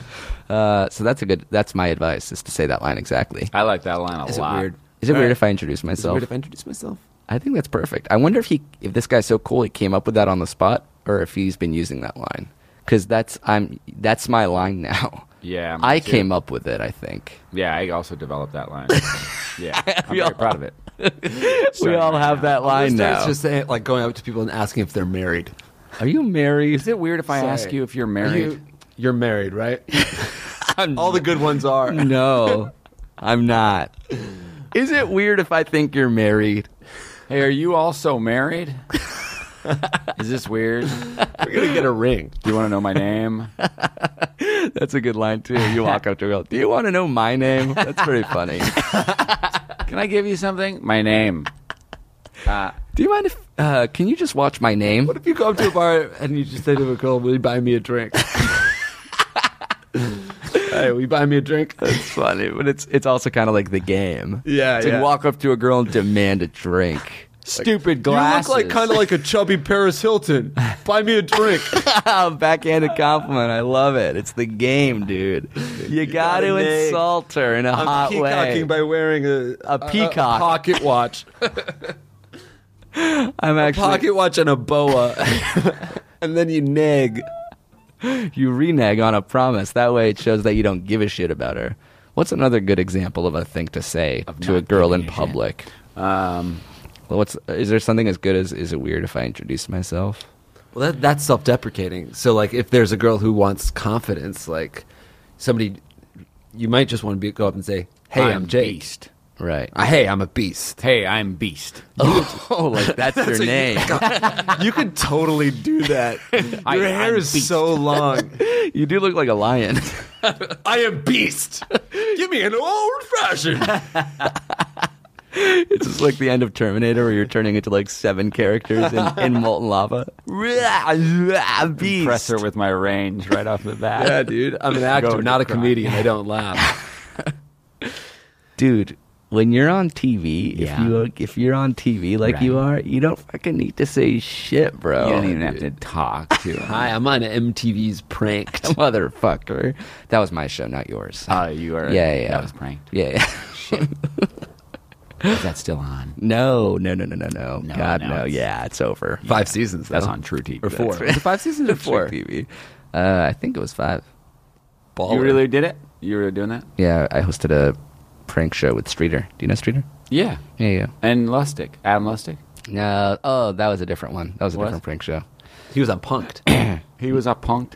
So that's my advice, is to say that line exactly. I like that line a Is it lot. weird? Is it All weird right. if I introduce Is it myself? weird if I introduce myself? I think that's perfect. I wonder if this guy's so cool he came up with that on the spot, or if he's been using that line. Because that's my line now. Yeah, me I too. came up with it, I think. Yeah, I also developed that line. Yeah, I'm very proud of it. We all have that line now. It's just saying, like going up to people and asking if they're married. Are you married? Is it weird if I ask you if you're married? You're married, right? All the good ones are. No, I'm not. Is it weird if I think you're married? Hey, are you also married? Is this weird? We're gonna get a ring. Do you want to know my name? That's a good line, too. You walk up to a girl, do you want to know my name? That's pretty funny. Can I give you something? My name. Do you mind if, can you just watch my name? What if you go up to a bar and you just say to a girl, "Will you buy me a drink?" Hey, will you buy me a drink? That's funny, but it's also kind of like the game. Yeah, To yeah. walk up to a girl and demand a drink. Stupid You glasses. look like kind of like a chubby Paris Hilton. Buy me a drink. Backhanded compliment. I love it. It's the game, dude. You got to gotta nag. insult her in a I'm hot peacocking way. by wearing A peacock. pocket watch, I'm actually pocket watch, and a boa, and then you nag. you renege on a promise. That way, it shows that you don't give a shit about her. What's another good example of a thing to say to a not girl in giving a shit? public? Is there something as good as is it weird if I introduce myself? Well, that's self-deprecating. So, like, if there's a girl who wants confidence, like somebody, you might just want to go up and say, "Hey, I'm Jake." Beast. Right. Hey, I'm a beast. Hey, I'm Beast. Oh, like that's your name. You could totally do that. I'm Your hair is Beast. so long. You do look like a lion. I am Beast. Give me an old fashioned. It's just like the end of Terminator where you're turning into like 7 characters in molten lava. Beast. Impress her with my range right off the bat. Yeah, dude. I'm an actor, Go not a cry. comedian. I don't laugh. Dude, when you're on TV, Yeah. if you're on TV like you are, you don't fucking need to say shit, bro. You don't even have to talk to him. Hi, I'm on MTV's Pranked. Motherfucker. That was my show, not yours. You are. Yeah. That was pranked. Yeah. Is that still on? No. No, God, no, no. it's- Yeah, it's over. 5 seasons. That's though. on True TV. Or 4. That's right. Was it 5 seasons or 4? TV. I think it was 5. Baller. You really did it? You were doing that? Yeah, I hosted a prank show with Streeter. Do you know Streeter? Yeah. Yeah. And Lustig. Adam Lustig. No. Oh, that was a different one. That was a What? different prank show. He was on Punked. He was up punked.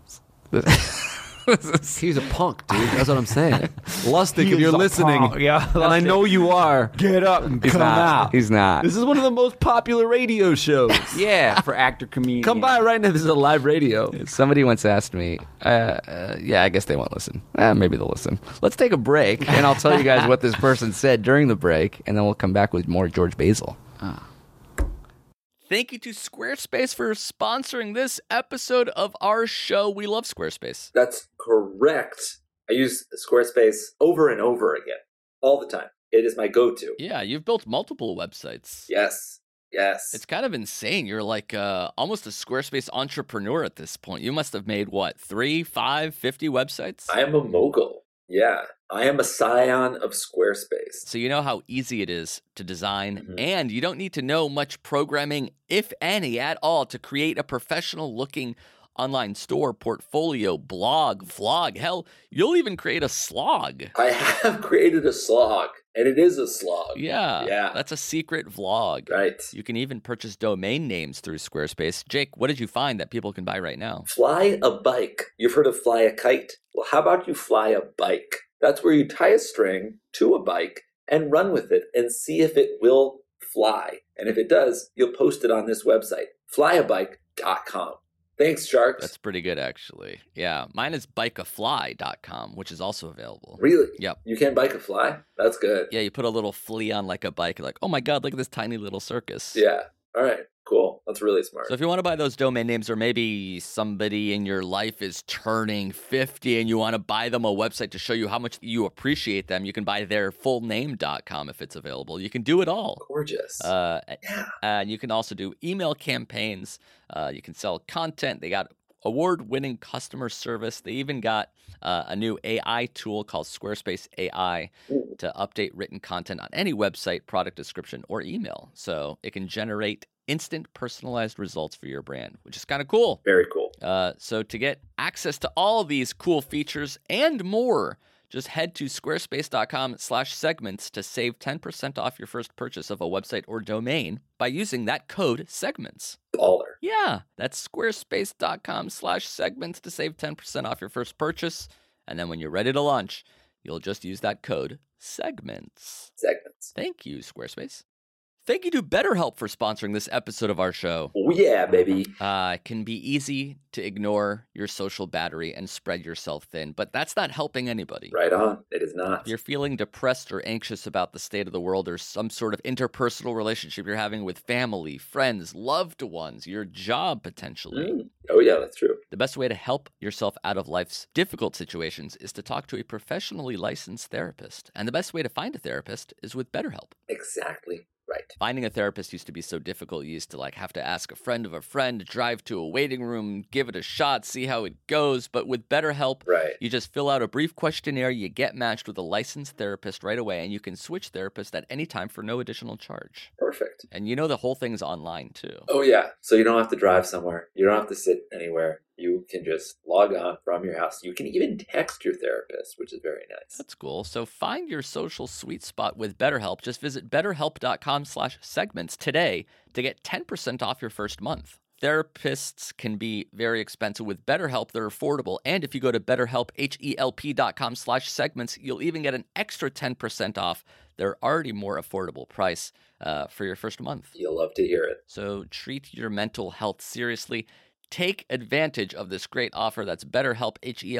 He was a punk, dude. That's what I'm saying. Lustig, He if you're is a listening, punk. Yeah, and I Lustig. know you are, Get up and He's not. He's not. This is one of the most popular radio shows. Yeah, for actor comedian. Come by right now. This is a live radio. Somebody once asked me, yeah, I guess they won't listen. Maybe they'll listen. Let's take a break, and I'll tell you guys what this person said during the break, and then we'll come back with more George Basil. Thank you to Squarespace for sponsoring this episode of our show. We love Squarespace. That's correct. I use Squarespace over and over again, all the time. It is my go-to. Yeah, you've built multiple websites. Yes. It's kind of insane. You're like almost a Squarespace entrepreneur at this point. You must have made, 3, 5, 50 websites? I am a mogul. Yeah. I am a scion of Squarespace. So you know how easy it is to design, Mhm. and you don't need to know much programming, if any, at all, to create a professional-looking online store, portfolio, blog, vlog. Hell, you'll even create a slog. I have created a slog, and it is a slog. Yeah, Yeah. that's a secret vlog. Right. You can even purchase domain names through Squarespace. Jake, what did you find that people can buy right now? Fly a bike. You've heard of fly a kite? Well, how about you fly a bike? That's where you tie a string to a bike and run with it and see if it will fly. And if it does, you'll post it on this website, flyabike.com. Thanks, Sharks. That's pretty good, actually. Yeah, mine is bikeafly.com, which is also available. Really? Yep. You can bike a fly? That's good. Yeah, you put a little flea on like a bike, like, oh my God, look at this tiny little circus. Yeah. All right. Cool. That's really smart. So if you want to buy those domain names, or maybe somebody in your life is turning 50 and you want to buy them a website to show you how much you appreciate them, you can buy their fullname.com if it's available. You can do it all. Gorgeous. And you can also do email campaigns. You can sell content. They got award-winning customer service. They even got a new AI tool called Squarespace AI to update written content on any website, product description, or email. So it can generate instant personalized results for your brand, which is kind of cool. Very cool. So to get access to all these cool features and more, just head to squarespace.com/segments to save 10% off your first purchase of a website or domain by using that code segments. Baller. Yeah, that's squarespace.com/segments to save 10% off your first purchase. And then when you're ready to launch, you'll just use that code segments. Segments. Thank you, Squarespace. Thank you to BetterHelp for sponsoring this episode of our show. Oh, yeah, baby. It can be easy to ignore your social battery and spread yourself thin, but that's not helping anybody. Right on. It is not. If you're feeling depressed or anxious about the state of the world or some sort of interpersonal relationship you're having with family, friends, loved ones, your job potentially. Oh, yeah, that's true. The best way to help yourself out of life's difficult situations is to talk to a professionally licensed therapist. And the best way to find a therapist is with BetterHelp. Exactly. Right. Finding a therapist used to be so difficult. You used to have to ask a friend of a friend, drive to a waiting room, give it a shot, see how it goes. But with BetterHelp, you just fill out a brief questionnaire, you get matched with a licensed therapist right away, and you can switch therapists at any time for no additional charge. Perfect. And the whole thing's online too. Oh, yeah. So you don't have to drive somewhere. You don't have to sit anywhere. You can just log on from your house. You can even text your therapist, which is very nice. That's cool. So find your social sweet spot with BetterHelp. Just visit betterhelp.com/segments today to get 10% off your first month. Therapists can be very expensive. With BetterHelp, they're affordable. And if you go to betterhelp.com/segments, you'll even get an extra 10% off their already more affordable price for your first month. You'll love to hear it. So treat your mental health seriously. Take advantage of this great offer. That's BetterHelp,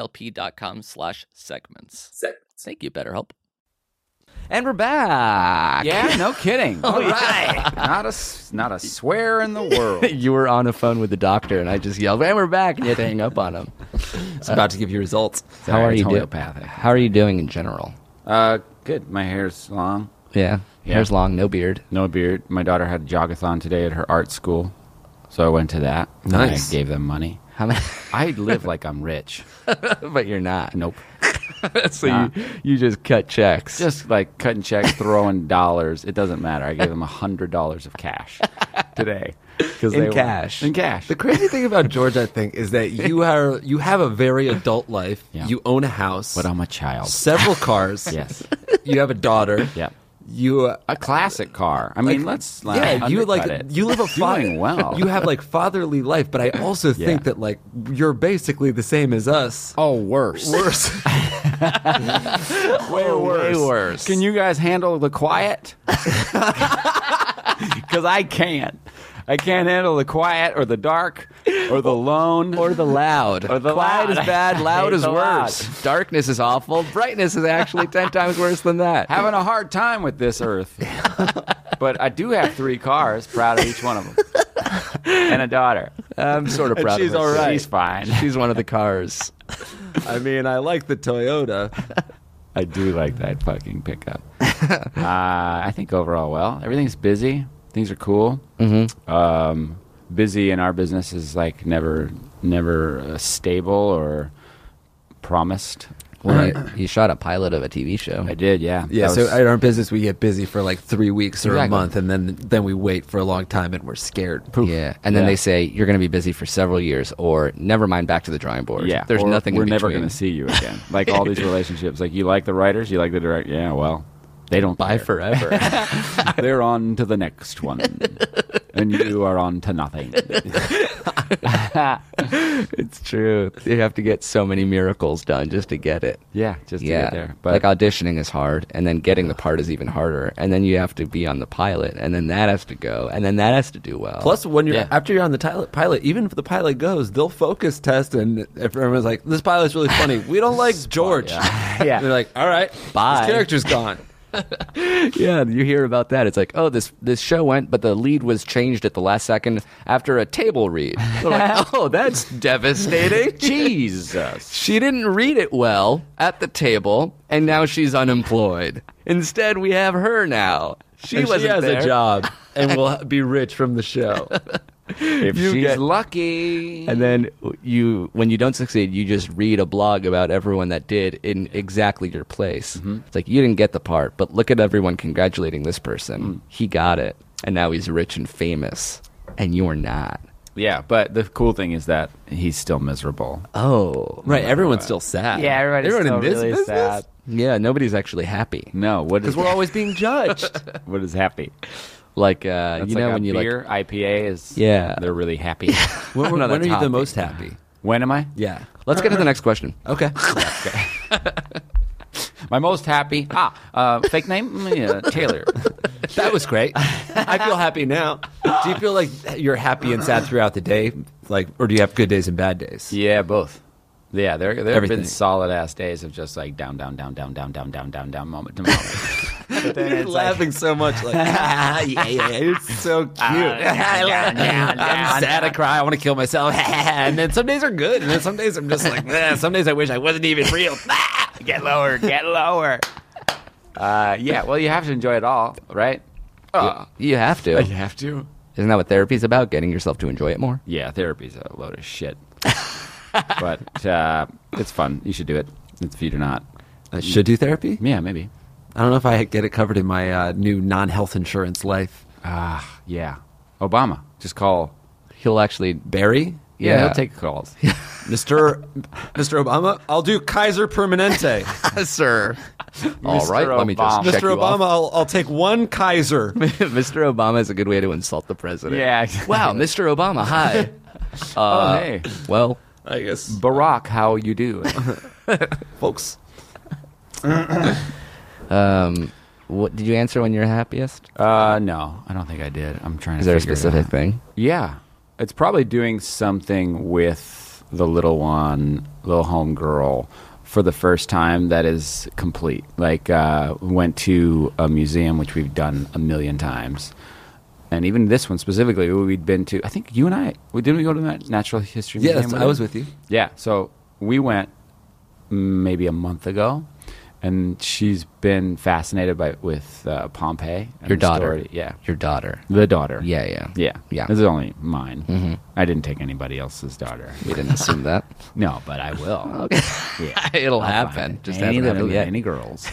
HELP.com/segments. Segments. Thank you, BetterHelp. And we're back. Yeah, no kidding. All right. Not a swear in the world. You were on the phone with the doctor, and I just yelled, and we're back, and you had to hang up on him. It's about to give you results. How are you doing? Homeopathic. How are you doing in general? Good. My hair's long. Yeah. Hair's long, no beard. No beard. My daughter had a jogathon today at her art school, so I went to that. Nice. I gave them money. How many? I live like I'm rich. But you're not. Nope. So you just cut checks. Just like cutting checks, throwing dollars. It doesn't matter. I gave them $100 of cash today. In cash. In cash. The crazy thing about George, I think, is that you have a very adult life. Yeah. You own a house. But I'm a child. Several cars. Yes. You have a daughter. Yeah. You a classic car. I mean, let's you live a doing well. You have fatherly life, but I also think that you're basically the same as us. Oh, worse. Way worse. Can you guys handle the quiet? Because I can't. I can't handle the quiet or the dark or the lone or the loud. Or the quiet loud. is bad, loud is worse. Loud. Darkness is awful. Brightness is actually 10 times worse than that. Having a hard time with this earth. But I do have 3 cars, proud of each one of them. And a daughter. I'm sort of proud she's of her. all right. She's fine. She's one of the cars. I mean, I like the Toyota. I do like that fucking pickup. I think overall, well, everything's busy. Things are cool. Mm-hmm. Busy in our business is never stable or promised. Right. You shot a pilot of a TV show. I did, yeah. Yeah, so in our business, we get busy for 3 weeks or a month, and then we wait for a long time, and we're scared. Poof. Yeah, and then they say, you're going to be busy for several years, or never mind, back to the drawing board. Yeah, there's nothing we're in never between. going to see you again. Like all these relationships. You like the writers, you like the director. Yeah, well, they don't Bye care. forever. They're on to the next one. And you are on to nothing. It's true. You have to get so many miracles done just to get it. Yeah, just to get there. But auditioning is hard, and then getting the part is even harder, and then you have to be on the pilot, and then that has to go, and then that has to do well. Plus, after you're on the pilot, even if the pilot goes, they'll focus test, and if everyone's like, this pilot's really funny, we don't like George. Yeah. They're like, all right, bye. His character's gone. Yeah, you hear about that. It's like, oh, this show went, but the lead was changed at the last second after a table read. They're like, oh, that's devastating. Jesus. She didn't read it well at the table, and now she's unemployed. Instead, we have her now. She She wasn't has there. a job and will be rich from the show. If You she's get- lucky. And then when you don't succeed, you just read a blog about everyone that did in exactly your place. It's like, you didn't get the part, but look at everyone congratulating this person. He got it, and now he's rich and famous, and you're not. Yeah, but the cool thing is that he's still miserable. Oh, Right, everyone's still sad. Yeah, everybody's Everyone still in this really business? sad. yeah, nobody's actually happy. No, what is Because we're always being judged. what is happy? Like, That's you know, like when a you beer, IPA is. Yeah. they're really happy. when No, when are that's you the happy. most happy? When am I? Yeah. let's get to the next question. Okay. My most happy. Fake name? Taylor. That was great. I feel happy now. Do you feel like you're happy and sad throughout the day? Like, or do you have good days and bad days? Yeah, both. Yeah, there have Everything. been solid ass days of just like down, moment to moment. But then You're it's like, laughing so much, like yeah, it's so cute. I'm sad, I cry, I want to kill myself, and then some days are good, and then some days I'm just like, some days I wish I wasn't even real. get lower. Yeah, well, you have to enjoy it all, right? You have to. You have to. Isn't that what therapy's about? Getting yourself to enjoy it more? Yeah, therapy's a load of shit. But it's fun. You should do it. If you do not. I should do therapy. Yeah, maybe. I don't know if I get it covered in my new non-health insurance life. Yeah. Obama. Just call. He'll actually Barry. Yeah, he'll take calls. Mr. Obama, I'll do Kaiser Permanente. Sir. All right, Mr. let me just Obama. check Mr. you Obama, off. I'll take one Kaiser. Mr. Obama is a good way to insult the president. Yeah. Wow, Mr. Obama, hi. Oh, hey. Well, I guess, Barack, how you do? folks. what did you answer when you're happiest? No, I don't think I did. I'm trying to Is there a figure it specific out. thing? Yeah. It's probably doing something with the little home girl for the first time that is complete. Like, went to a museum, which we've done a million times. And even this one specifically, we'd been to, I think you and I, didn't we go to that Natural History Museum? Yes, I was with you. Yeah, so we went maybe a month ago, and she's been fascinated with Pompeii. And Your the daughter. story. Yeah. Your daughter. The daughter. Yeah. Yeah. This is only mine. Mm-hmm. I didn't take anybody else's daughter. We didn't assume that. No, but I will. Yeah. It'll I'll happen. find it. Just any hasn't happened little, yet. any girls.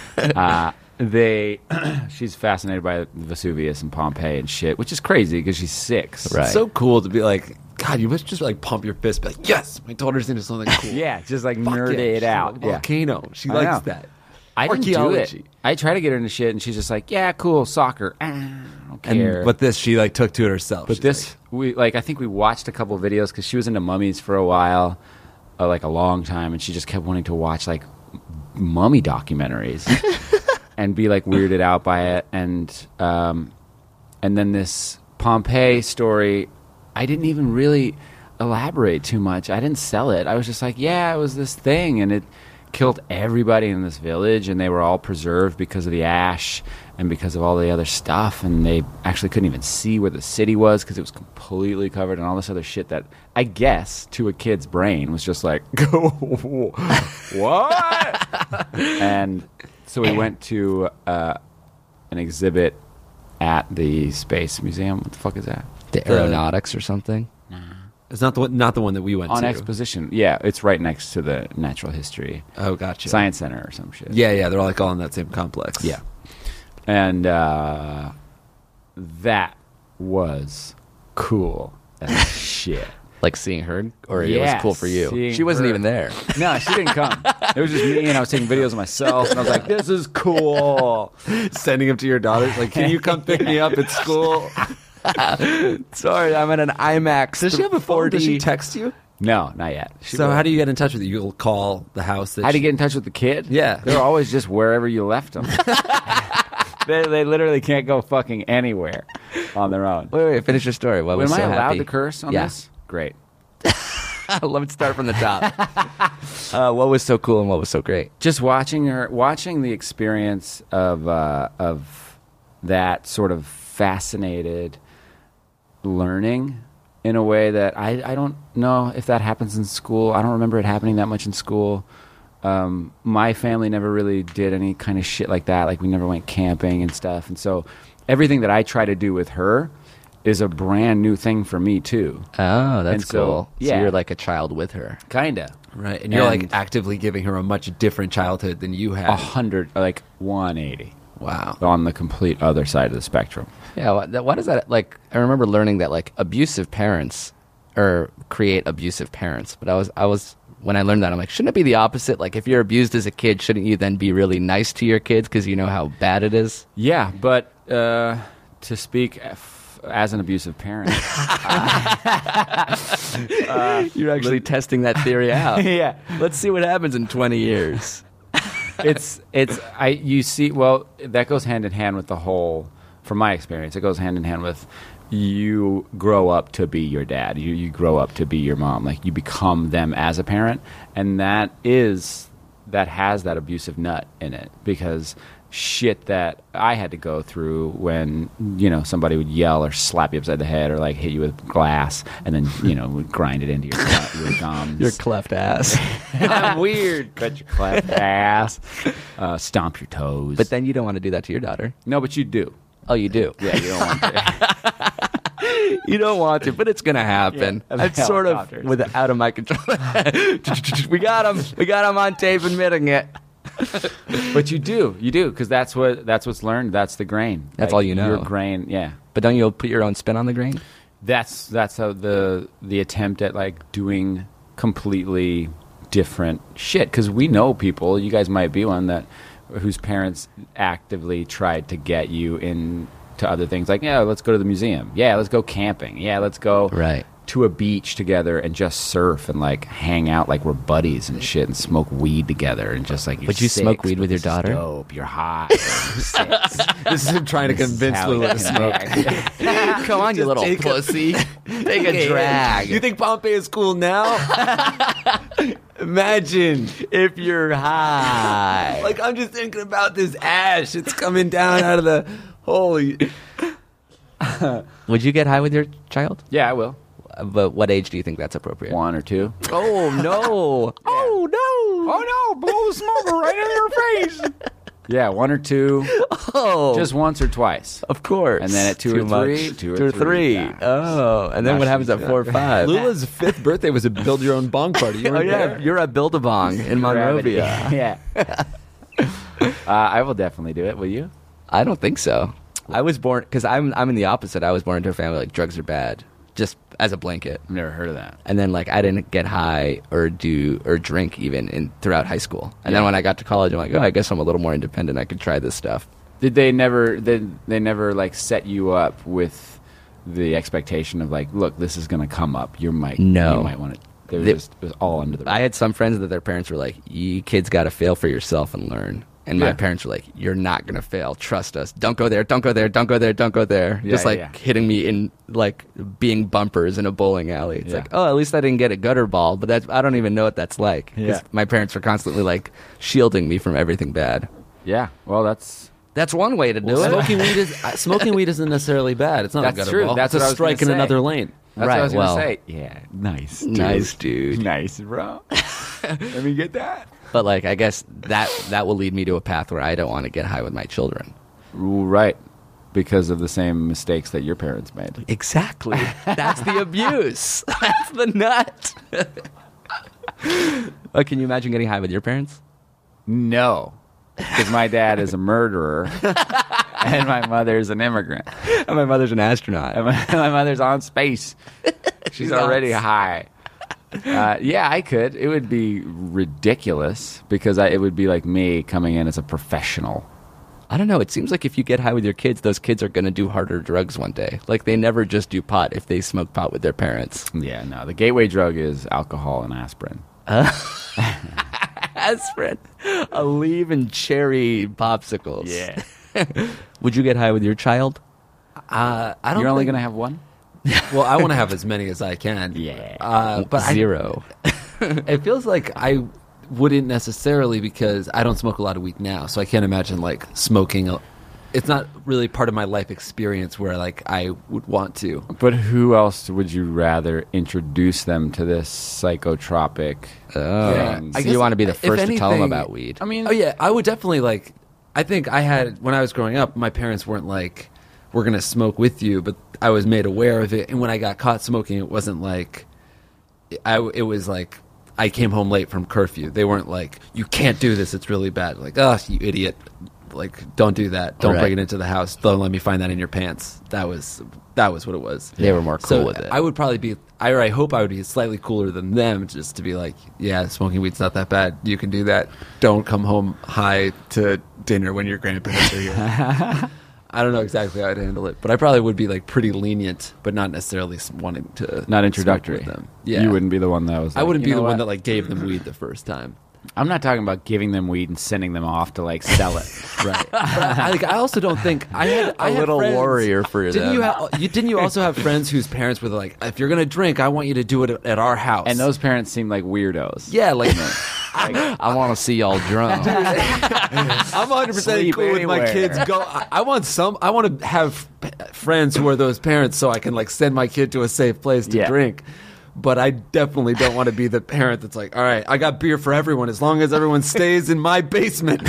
She's fascinated by Vesuvius and Pompeii and shit, which is crazy because she's 6. Right. It's so cool to be like, God, you must just like pump your fist, be like, yes, my daughter's into something cool. Yeah, just like Fuck nerd yeah, it she's out. like, Yeah. Volcano. She I likes know. that. I didn't do it. Archaeology. I try to get her into shit, and she's just like, "Yeah, cool, soccer. I don't care." But this, she like took to it herself. But She's this, I think we watched a couple of videos because she was into mummies for a while, like a long time, and she just kept wanting to watch like mummy documentaries and be like weirded out by it. And then this Pompeii story, I didn't even really elaborate too much. I didn't sell it. I was just like, yeah, it was this thing, and it killed everybody in this village, and they were all preserved because of the ash and because of all the other stuff, and they actually couldn't even see where the city was because it was completely covered in all this other shit that I guess to a kid's brain was just like, what? And so we went to an exhibit at the Space Museum. What the fuck is that? The aeronautics or something? It's not the one that we went On to. Exposition. Yeah, it's right next to the Natural History Oh, gotcha. Science Center or some shit. Yeah, they're like all in that same complex. Yeah. And that was cool as shit. Like seeing her? Or it Yeah, was cool for you? seeing She wasn't her. even there. No, she didn't come. It was just me, and I was taking videos of myself, and I was like, this is cool. Sending them to your daughters, like, can you come pick me up at school? Sorry, I'm at an IMAX. Does she have a phone? Does she text you? No, not yet. So how do you get in touch with her? You'll call the house. That How do you get in touch with the kid? Yeah. They're always just wherever you left them. They literally can't go fucking anywhere on their own. Wait, finish your story. What was Am I so allowed happy? to curse on Yeah. this? Great. Let me start from the top. What was so cool and what was so great? Just watching the experience of that sort of fascinated learning in a way that I don't know if that happens in school. I don't remember it happening that much in school. My family never really did any kind of shit like that. Like we never went camping and stuff. And so everything that I try to do with her is a brand new thing for me too. Oh, that's And so, cool. So yeah. you're like a child with her. Kinda. Right, and you're like And- actively giving her a much different childhood than you had. 100, like 180. Wow. On the complete other side of the spectrum. Yeah, what is that like? I remember learning that like abusive parents or create abusive parents. But I was when I learned that, I'm like, shouldn't it be the opposite? Like, if you're abused as a kid, shouldn't you then be really nice to your kids because you know how bad it is? Yeah, but to speak as an abusive parent, You're actually testing that theory out. Yeah. Let's see what happens in 20 years. you see, well, that goes hand in hand with the whole, from my experience, it goes hand in hand with you grow up to be your dad. You grow up to be your mom. Like, you become them as a parent, and that has that abusive nut in it, because shit that I had to go through when, you know, somebody would yell or slap you upside the head or like hit you with glass and then, you know, would grind it into your gums. Your cleft ass. I'm weird. Cut your cleft ass. Stomp your toes. But then you don't want to do that to your daughter. No, but you do. Oh, you do? Yeah, you don't want to. You don't want to, but it's going to happen. Yeah, It's sort of out of my control. We got him. We got him on tape admitting it. But you do, because that's what's learned. That's the grain. That's all you know. Your grain, yeah. But don't you put your own spin on the grain? That's how the attempt at like doing completely different shit. Because we know people. You guys might be one whose parents actively tried to get you into other things. Like, yeah, let's go to the museum. Yeah, let's go camping. Yeah, let's go to a beach together and just surf and like hang out like we're buddies and shit and smoke weed together and just like. Would you smoke weed with your daughter? Dope. You're hot. You're six. This is him trying to convince Lula to smoke. Come on, you little pussy. Take a drag. You think Pompeii is cool now? Imagine if you're high. Like, I'm just thinking about this ash. It's coming down out of the holy. Would you get high with your child? Yeah, I will. But what age do you think that's appropriate? 1 or 2. Oh, no. Oh, no. Oh, no. Blow the smoke right in your face. Yeah, 1 or 2. Oh. Just once or twice. Of course. And then at 2 or 3. 2 or 3. Yeah. Oh. And then what happens at 4 or 5? Lula's 5th birthday was a build your own bong party. You weren't there. You're at Build-A-Bong in Monrovia. Yeah. I will definitely do it. Will you? I don't think so. I was born, because I'm in the opposite. I was born into a family like drugs are bad, just as a blanket. I've never heard of that. And then like I didn't get high or drink even throughout high school. And then when I got to college, I'm like, oh, I guess I'm a little more independent. I could try this stuff. Did they never like set you up with the expectation of like, look, this is going to come up. You might want it. It was all under the radar. I had some friends that their parents were like, you kids got to fail for yourself and learn. And my parents were like, you're not going to fail. Trust us. Don't go there. Don't go there. Don't go there. Don't go there. Yeah, just like hitting me in like being bumpers in a bowling alley. It's like, oh, at least I didn't get a gutter ball. But I don't even know what that's like. Yeah. My parents were constantly like shielding me from everything bad. Yeah. Well, that's one way to do it. Smoking weed isn't necessarily bad. It's not That's a gutter true. ball. That's it's what I a was strike in gonna say. another lane. That's Right, what I was well. going to say. Yeah. Nice, dude. Nice, dude. Nice, bro. Let me get that. But like, I guess that will lead me to a path where I don't want to get high with my children. Right. Because of the same mistakes that your parents made. Exactly. That's the abuse. That's the nut. Can you imagine getting high with your parents? No. Because my dad is a murderer and my mother's an immigrant. And my mother's an astronaut. And my mother's on space. She's already high. Yeah, I could. It would be ridiculous because it would be like me coming in as a professional. I don't know. It seems like if you get high with your kids, those kids are going to do harder drugs one day. Like they never just do pot if they smoke pot with their parents. Yeah, no. The gateway drug is alcohol and aspirin. Aspirin. Aleve and cherry popsicles. Yeah. Would you get high with your child? I don't. You're only going to have one? Well, I want to have as many as I can. Yeah. But 0. It feels like I wouldn't necessarily, because I don't smoke a lot of weed now, so I can't imagine like smoking. It's not really part of my life experience where like I would want to. But who else would you rather introduce them to this psychotropic thing? So you want to be the if first to tell them anything- about weed. I mean, Oh yeah, I would definitely like. I think I had when I was growing up, my parents weren't we're going to smoke with you, but I was made aware of it. And when I got caught smoking, it wasn't like, it was like, I came home late from curfew. They weren't like, you can't do this, it's really bad. Like, oh, you idiot. Like, don't do that. Don't bring it into the house. Don't let me find that in your pants. That was what it was. They were more cool with it. I would probably be, I hope I would be slightly cooler than them, just to be like, yeah, smoking weed's not that bad. You can do that. Don't come home high to dinner when your grandparents are here. I don't know exactly how I'd handle it, but I probably would be like pretty lenient, but not necessarily wanting to not introductory. smoke with them. Yeah, you wouldn't be the one that was. I like, wouldn't be "You the know one what? that like gave them weed the first time. I'm not talking about giving them weed and sending them off to like sell it. Right. But I also don't think I had A little friends- warrior for Didn't them. didn't you also have friends whose parents were like, if you're gonna drink, I want you to do it at our house. And those parents seem like weirdos. yeah, like I want to see y'all drunk. I'm 100% Sleep cool with my anywhere. kids. I want to have friends who are those parents so I can like send my kid to a safe place to Yeah. drink. But I definitely don't want to be the parent that's like, all right, I got beer for everyone as long as everyone stays in my basement.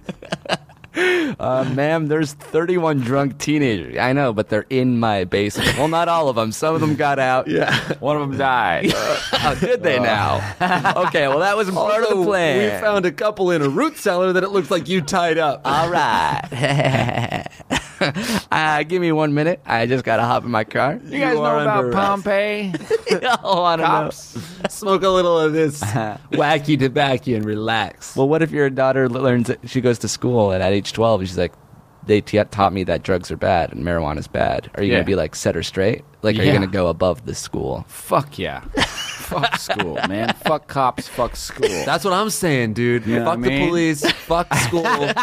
Ma'am, there's 31 drunk teenagers. I know, but they're in my basement. Well, not all of them. Some of them got out. Yeah. One of them died. How did they now? Okay, well, that was part of the Also, plan. we found a couple in a root cellar that it looks like you tied up. All right. Give me 1 minute. I just got to hop in my car. You guys You know are about under arrest. Pompeii? Oh, I don't know. Cops. Smoke a little of this wacky tobacco and relax. Well, what if your daughter learns that she goes to school and at age 12 she's like, they taught me that drugs are bad and marijuana is bad. Are you Yeah. going to be like, set her straight? Like, are you Yeah. going to go above the school? Fuck yeah. Fuck school, man. Fuck cops. Fuck school. That's what I'm saying, dude. You know Fuck what I the mean? police. Fuck school.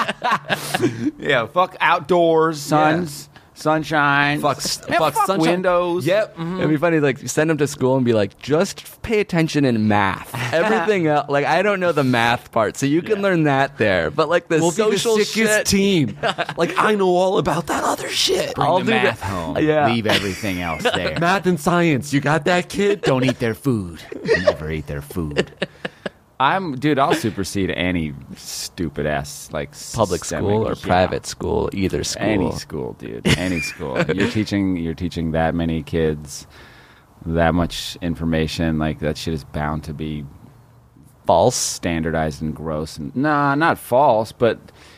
yeah. Fuck outdoors, suns, sunshine. fuck Man, fuck sunshine. windows. Yep. It'd be funny, like, send them to school and be like, just pay attention in math. Everything else, like, I don't know the math part, so you can learn that there. But, like, the We'll social be the sickest shit. team. Like, I know all about that other shit. Bring I'll the do math that. home. Yeah. Leave everything else there. Math and science. You got that, kid? Don't eat their food. Never eat their food. Dude, I'll supersede any stupid ass like Public systemic- school or yeah. private school, either school. Any school, dude. Any school. You're teaching that many kids that much information. Like that shit is bound to be False. standardized and gross. And nah, not false, but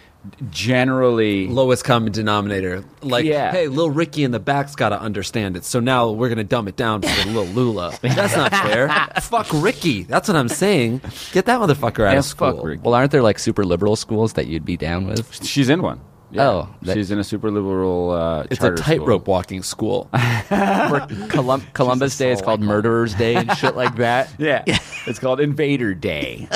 generally. Lowest common denominator. Like, Yeah. hey, Lil Ricky in the back's got to understand it. So now we're going to dumb it down for Lil Lula. That's not fair. Fuck Ricky. That's what I'm saying. Get that motherfucker out Yeah, of school. fuck Ricky. Well, aren't there, like, super liberal schools that you'd be down with? She's in one. Yeah. Oh, she's in a super liberal. It's a charter tightrope school. walking school. For Columbus Day, it's called Murderers Day and shit like that. Yeah, it's called Invader Day.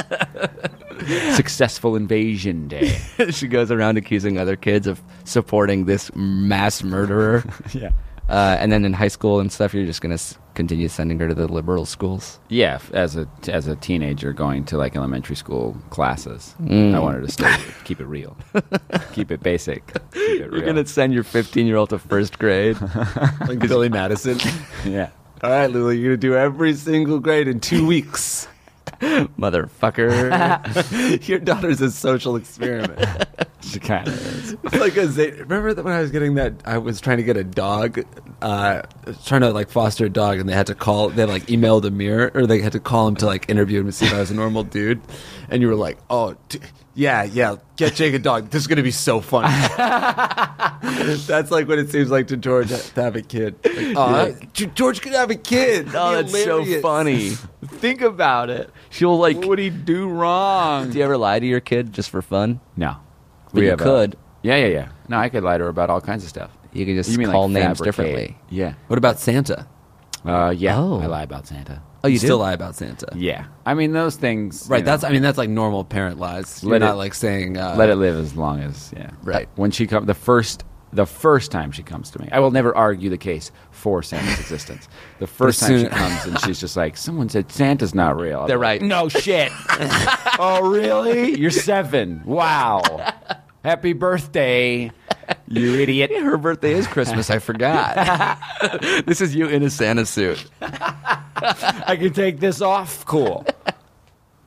Successful Invasion Day. She goes around accusing other kids of supporting this mass murderer. Yeah. And then in high school and stuff, you're just going to continue sending her to the liberal schools. Yeah, as a teenager going to like elementary school classes, I wanted to stay, keep it real, keep it basic. Keep it You're real. going to send your 15-year-old to first grade. Like Billy Madison. yeah. All right, Lula, you're going to do every single grade in 2 weeks. Motherfucker. Your daughter's a social experiment. She kind of is. Like remember that when I was getting that, I was trying to get a dog, trying to like foster a dog, and they like emailed Amir, or they had to call him to like interview him to see if I was a normal dude, and you were like, oh, yeah, get Jake a dog. This is gonna be so fun. That's like what it seems like to George to have a kid. Like, George could have a kid. Oh, That'd be that's so hilarious. funny. Think about it. She'll like. What would he do wrong? Do you ever lie to your kid just for fun? No. But you could. Yeah. No, I could lie to her about all kinds of stuff. You could just You mean call like names fabricate? differently. Yeah. What about Santa? Yeah. Oh. I lie about Santa. Oh, you still do? lie about Santa? Yeah. I mean, those things. Right. you know, That's like normal parent lies. You're Let not it- like saying let it live as long as Right. When she comes, the first time she comes to me, I will never argue the case for Santa's existence. The first time she soon- comes and she's just like, someone said Santa's not real. I'll be They're like, right. No shit. Oh really? You're 7. Wow. Happy birthday, you idiot. Her birthday is Christmas. I forgot. This is you in a Santa suit. I can take this off. Cool.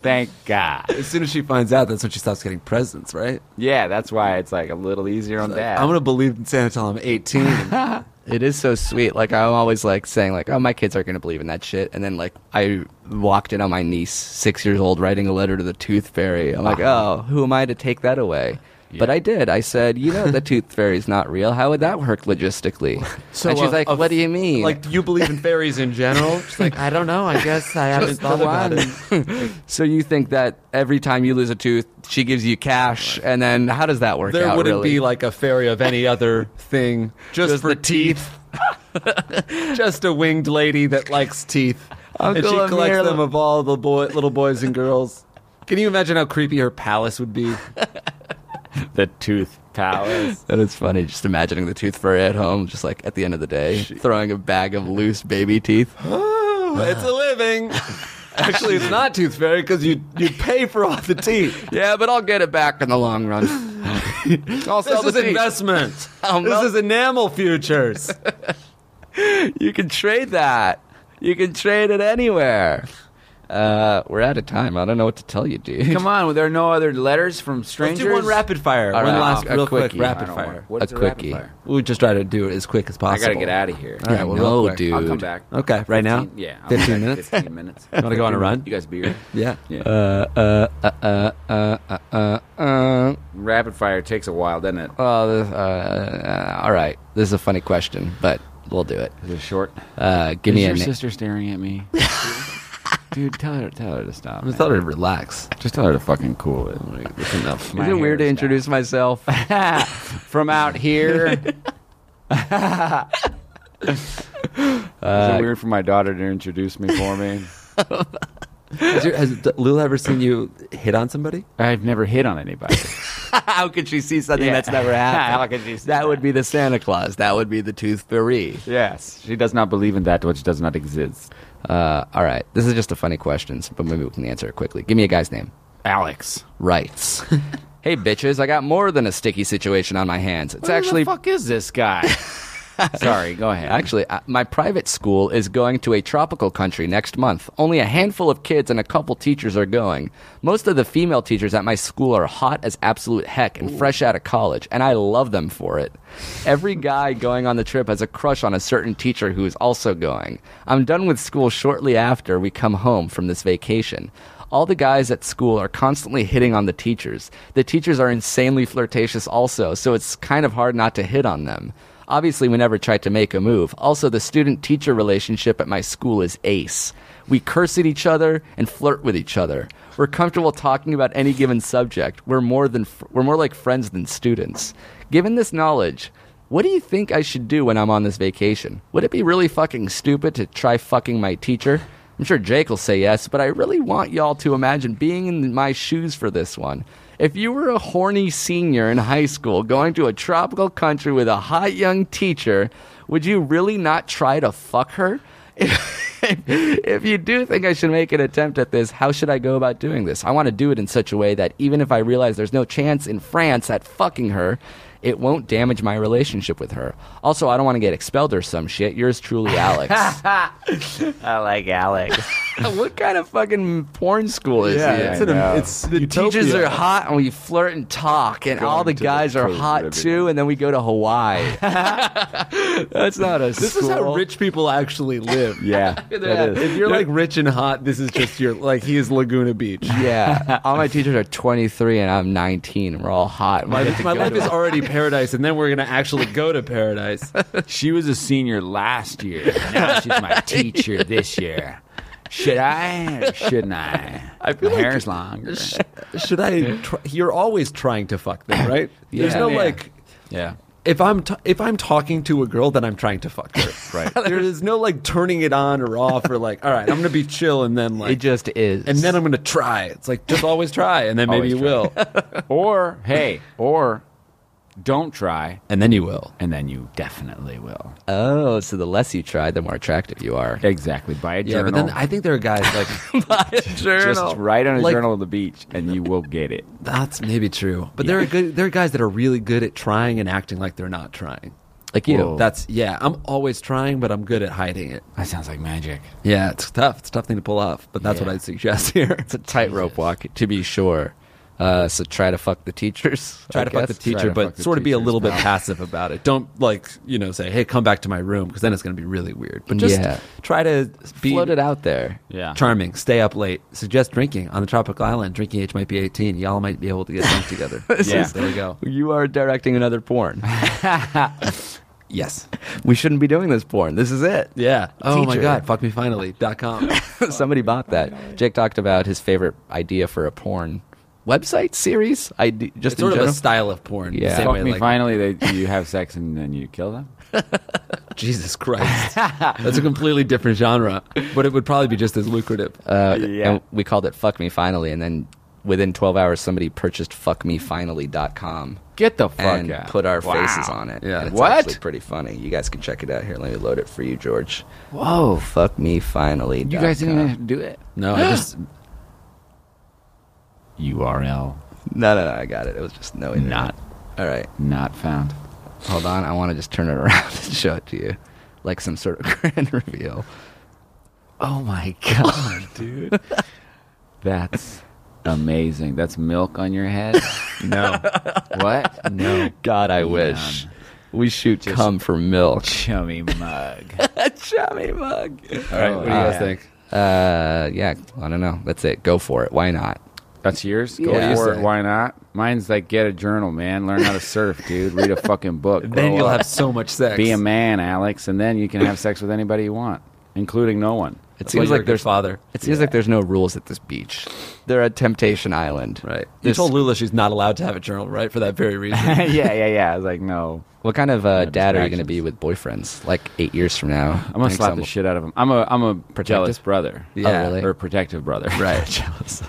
Thank God. As soon as she finds out, that's when she stops getting presents, right? Yeah, that's why it's like a little easier on Dad. I'm gonna believe in Santa till I'm 18. It is so sweet. Like, I'm always like saying like, oh, my kids aren't going to believe in that shit. And then like I walked in on my niece, 6 years old, writing a letter to the Tooth Fairy. I'm like, oh, who am I to take that away? Yeah. But I did. I said, the Tooth Fairy's not real. How would that work logistically? And she's like, what do you mean? Like, do you believe in fairies in general? She's like, I don't know. I guess I haven't thought about it. So you think that every time you lose a tooth, she gives you cash, and then how does that work out? There wouldn't really? be like a fairy of any other thing, just for teeth. Just a winged lady that likes teeth. And she collects them of all the little boys and girls. Can you imagine how creepy her palace would be? The Tooth Palace. That is funny, just imagining the Tooth Fairy at home, just like at the end of the day, throwing a bag of loose baby teeth. Oh, it's a living. Actually, it's not Tooth Fairy because you pay for all the teeth. Yeah, but I'll get it back in the long run. I'll sell this the is teeth. investment. This is enamel futures. You can trade that. You can trade it anywhere. We're out of time. I don't know what to tell you, dude. Come on, there are no other letters from strangers? Let's do one rapid fire. All One right, last a real quickie. quick rapid fire. What's A a rapid quickie. fire? We'll just try to do it as quick as I possible. gotta get out of here. All right, well, No, real quick. dude. I'll come back. Okay, right now? 15, yeah. I'll 15 come back minutes? 15 minutes. Want to go on a run? You guys beer? Yeah. Rapid fire takes a while, doesn't it? All right. This is a funny question, but we'll do it. Is it short? Give me Is a your name. sister staring at me? Dude, tell her to stop. I just thought I'd relax. Just tell her to fucking cool it. That's enough. My Is it weird to hair is introduce myself? From out here. Is it weird for my daughter to introduce me for me? Has Lula ever seen you hit on somebody? I've never hit on anybody. How could she see something Yeah. that's never happened? How could she see that that? would be the Santa Claus. That would be the Tooth Fairy. Yes. She does not believe in that which does not exist. All right. This is just a funny question, but maybe we can answer it quickly. Give me a guy's name. Alex. Writes. Hey, bitches, I got more than a sticky situation on my hands. It's actually... Who the fuck is this guy? Sorry, go ahead. Actually, my private school is going to a tropical country next month. Only a handful of kids and a couple teachers are going. Most of the female teachers at my school are hot as absolute heck and fresh out of college, and I love them for it. Every guy going on the trip has a crush on a certain teacher who is also going. I'm done with school shortly after we come home from this vacation. All the guys at school are constantly hitting on the teachers. The teachers are insanely flirtatious also, so it's kind of hard not to hit on them. Obviously, we never tried to make a move. Also, the student-teacher relationship at my school is ace. We curse at each other and flirt with each other. We're comfortable talking about any given subject. We're more like friends than students. Given this knowledge, what do you think I should do when I'm on this vacation? Would it be really fucking stupid to try fucking my teacher? I'm sure Jake will say yes, but I really want y'all to imagine being in my shoes for this one. If you were a horny senior in high school going to a tropical country with a hot young teacher, would you really not try to fuck her? If you do think I should make an attempt at this, how should I go about doing this? I want to do it in such a way that even if I realize there's no chance in France at fucking her, it won't damage my relationship with her. Also, I don't want to get expelled or some shit. Yours truly, Alex. I like Alex. What kind of fucking porn school is it? It's The teachers are hot and we flirt and talk, and all the to the guys are hot Caribbean. too, and then we go to Hawaii. That's not a This is how rich people actually live. Yeah, that is. If you're like rich and hot, this is just your like he is Laguna Beach. Yeah, all my teachers are 23 and I'm 19, and we're all hot. My life is already paradise, and then we're gonna actually go to paradise. She was a senior last year. Now she's my teacher this year. Should I or shouldn't I? I feel My like- hair's longer. Should I? You're always trying to fuck them, right? There's no Yeah. like. Yeah. If I'm talking to a girl, then I'm trying to fuck her. Right. There is no like turning it on or off or like, all right, I'm gonna be chill and then like, It just is. and then I'm gonna try. It's like just always try, and then maybe Always you try. will, Or don't try, and then you will. and then you definitely will. Oh, so the less you try, the more attractive you are. Exactly. Buy a Yeah, journal. but then I think there are guys like just write on a Like- journal on the beach, and you will get it. that's maybe true, but there are there are guys that are really good at trying and acting like they're not trying. Like you. Whoa. I'm always trying, but I'm good at hiding it. That sounds like magic. Yeah, it's tough. It's a tough thing to pull off, but that's what I'd suggest here. It's a tightrope walk, to be sure. So try to fuck the teachers. Try to fuck the teacher, but sort of be a little bit passive about it. Don't say, "Hey, come back to my room," because then it's going to be really weird. But just try to be Float it out there. Yeah. charming. Stay up late. Suggest drinking on the tropical island. Drinking age might be 18. Y'all might be able to get drunk together. There we go. You are directing another porn. Yes. We shouldn't be doing this porn. This is it. Yeah. Oh my Teacher. God. Fuckmefinally.com. Somebody bought that. Jake talked about his favorite idea for a porn website series. Just It's sort in of a general. style of porn. Yeah. Same Fuck way, me like, finally. You have sex and then you kill them. Jesus Christ. That's a completely different genre, but it would probably be just as lucrative. And we called it Fuck Me Finally, and then within 12 hours, somebody purchased fuckmefinally.com. Get the fuck and out. put our Wow. faces on it. Yeah. And it's What? actually pretty funny. You guys can check it out here. Let me load it for you, George. Whoa, fuckmefinally.com. You guys didn't even do it. No, I just... URL No, I got it. It was just no internet. Not. All right. not found. Hold on. I want to just turn it around and show it to you. Like some sort of grand reveal. Oh my god, dude. That's amazing. That's milk on your head? No. What? No. God, I wish. We shoot Just- cum for milk. Chummy mug. Chummy mug. All right, what do you guys think? Yeah, I don't know. That's it. Go for it. Why not? That's yours? Go Yeah. for What do it. you say? Why not? Mine's like, get a journal, man. Learn how to surf, dude. Read a fucking book. Then Grow you'll up. have so much sex. Be a man, Alex, and then you can have sex with anybody you want, including no one. It That's seems why you're a like good there's father. It seems like there's no rules at this beach. They're at Temptation Island. Right. You This- told Lula she's not allowed to have a journal, right? For that very reason. yeah. I was like, no. What kind of dad are you going to distractions. be with boyfriends? Like 8 years from now? I'm gonna slap the shit out of him. I'm a jealous brother. Yeah. really? Or protective brother. Right. Jealous.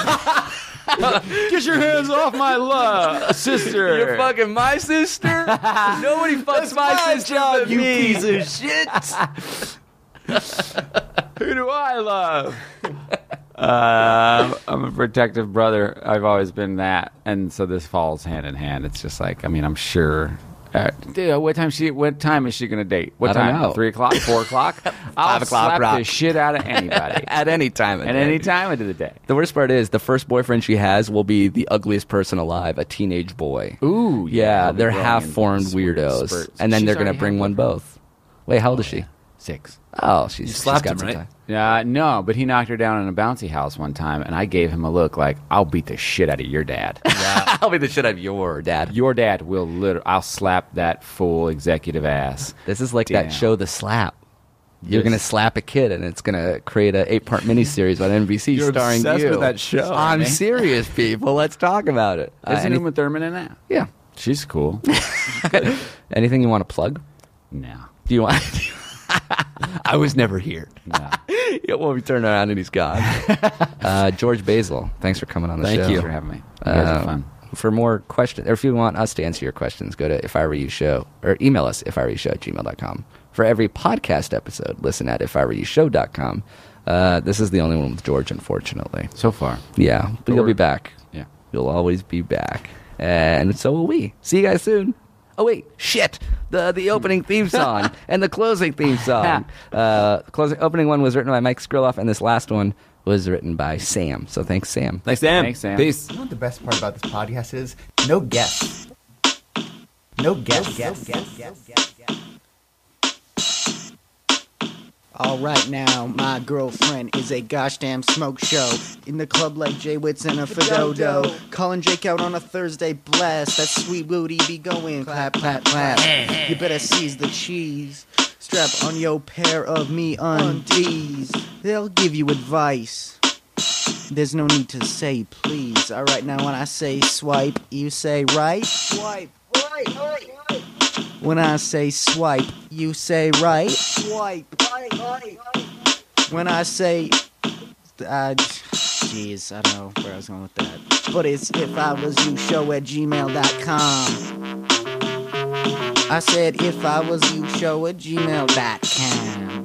Get your hands off my sister. You're fucking my sister? Nobody fucks my sister but you me. piece of shit. Who do I love? I'm a protective brother. I've always been that, and so this falls hand in hand. It's just like, I mean, I'm sure. Dude, what time is she gonna date? What I don't time? know. 3 o'clock? 4 o'clock? 5 o'clock, slap rock. the shit out of anybody At any time. at any time of the day. The worst part is the first boyfriend she has will be the ugliest person alive, a teenage boy. Ooh, Yeah, they'll be they're growing half-formed in weirdos. spurts. And then She's they're going to already bring had one both. Wait, how old is she? 6. Oh, she's slapped she's got him, some right? time. No, but he knocked her down in a bouncy house one time, and I gave him a look like, I'll beat the shit out of your dad. I'll be the shit out of your dad. Your dad will I'll slap that fool executive ass. This is like Damn. that show, The Slap. You're Yes. going to slap a kid, and it's going to create an 8-part miniseries on NBC You're starring obsessed you. with that show. I'm Me? serious, people. Let's talk about it. Isn't Uma Thurman in that? Yeah. She's cool. Anything you want to plug? No. Do you want? I was never here. No. Yeah, well, we turn around and he's gone. George Basil, thanks for coming on the show. Thank you. Thanks for having me. You guys are fun. For more questions, or if you want us to answer your questions, go to If I Were You Show, or email us, ifIWereYouShow@gmail.com. For every podcast episode, listen at IfIWereYouShow.com. This is the only one with George, unfortunately. So far. Yeah, but you'll be back. Yeah. You'll always be back. And so will we. See you guys soon. Oh, wait. Shit. The opening theme song and the closing theme song. Opening one was written by Mike Skrilloff, and this last one was written by Sam. So thanks, Sam. Thanks, Sam. Thanks, Sam. Peace. You know what the best part about this podcast is? No guests. No guests. All right now, my girlfriend is a gosh damn smoke show. In the club like Jay Witz and a Fidodo. Calling Jake out on a Thursday blast. That sweet booty be going clap, clap, clap. You better seize the cheese. Strap on your pair of me undies. They'll give you advice. There's no need to say please. All right now, when I say swipe, you say right. Swipe, right. When I say swipe, you say right. Swipe, right. When I say, jeez, I don't know where I was going with that. But it's ifIWasYouShow@gmail.com. I said ifIWasYouShow@gmail.com.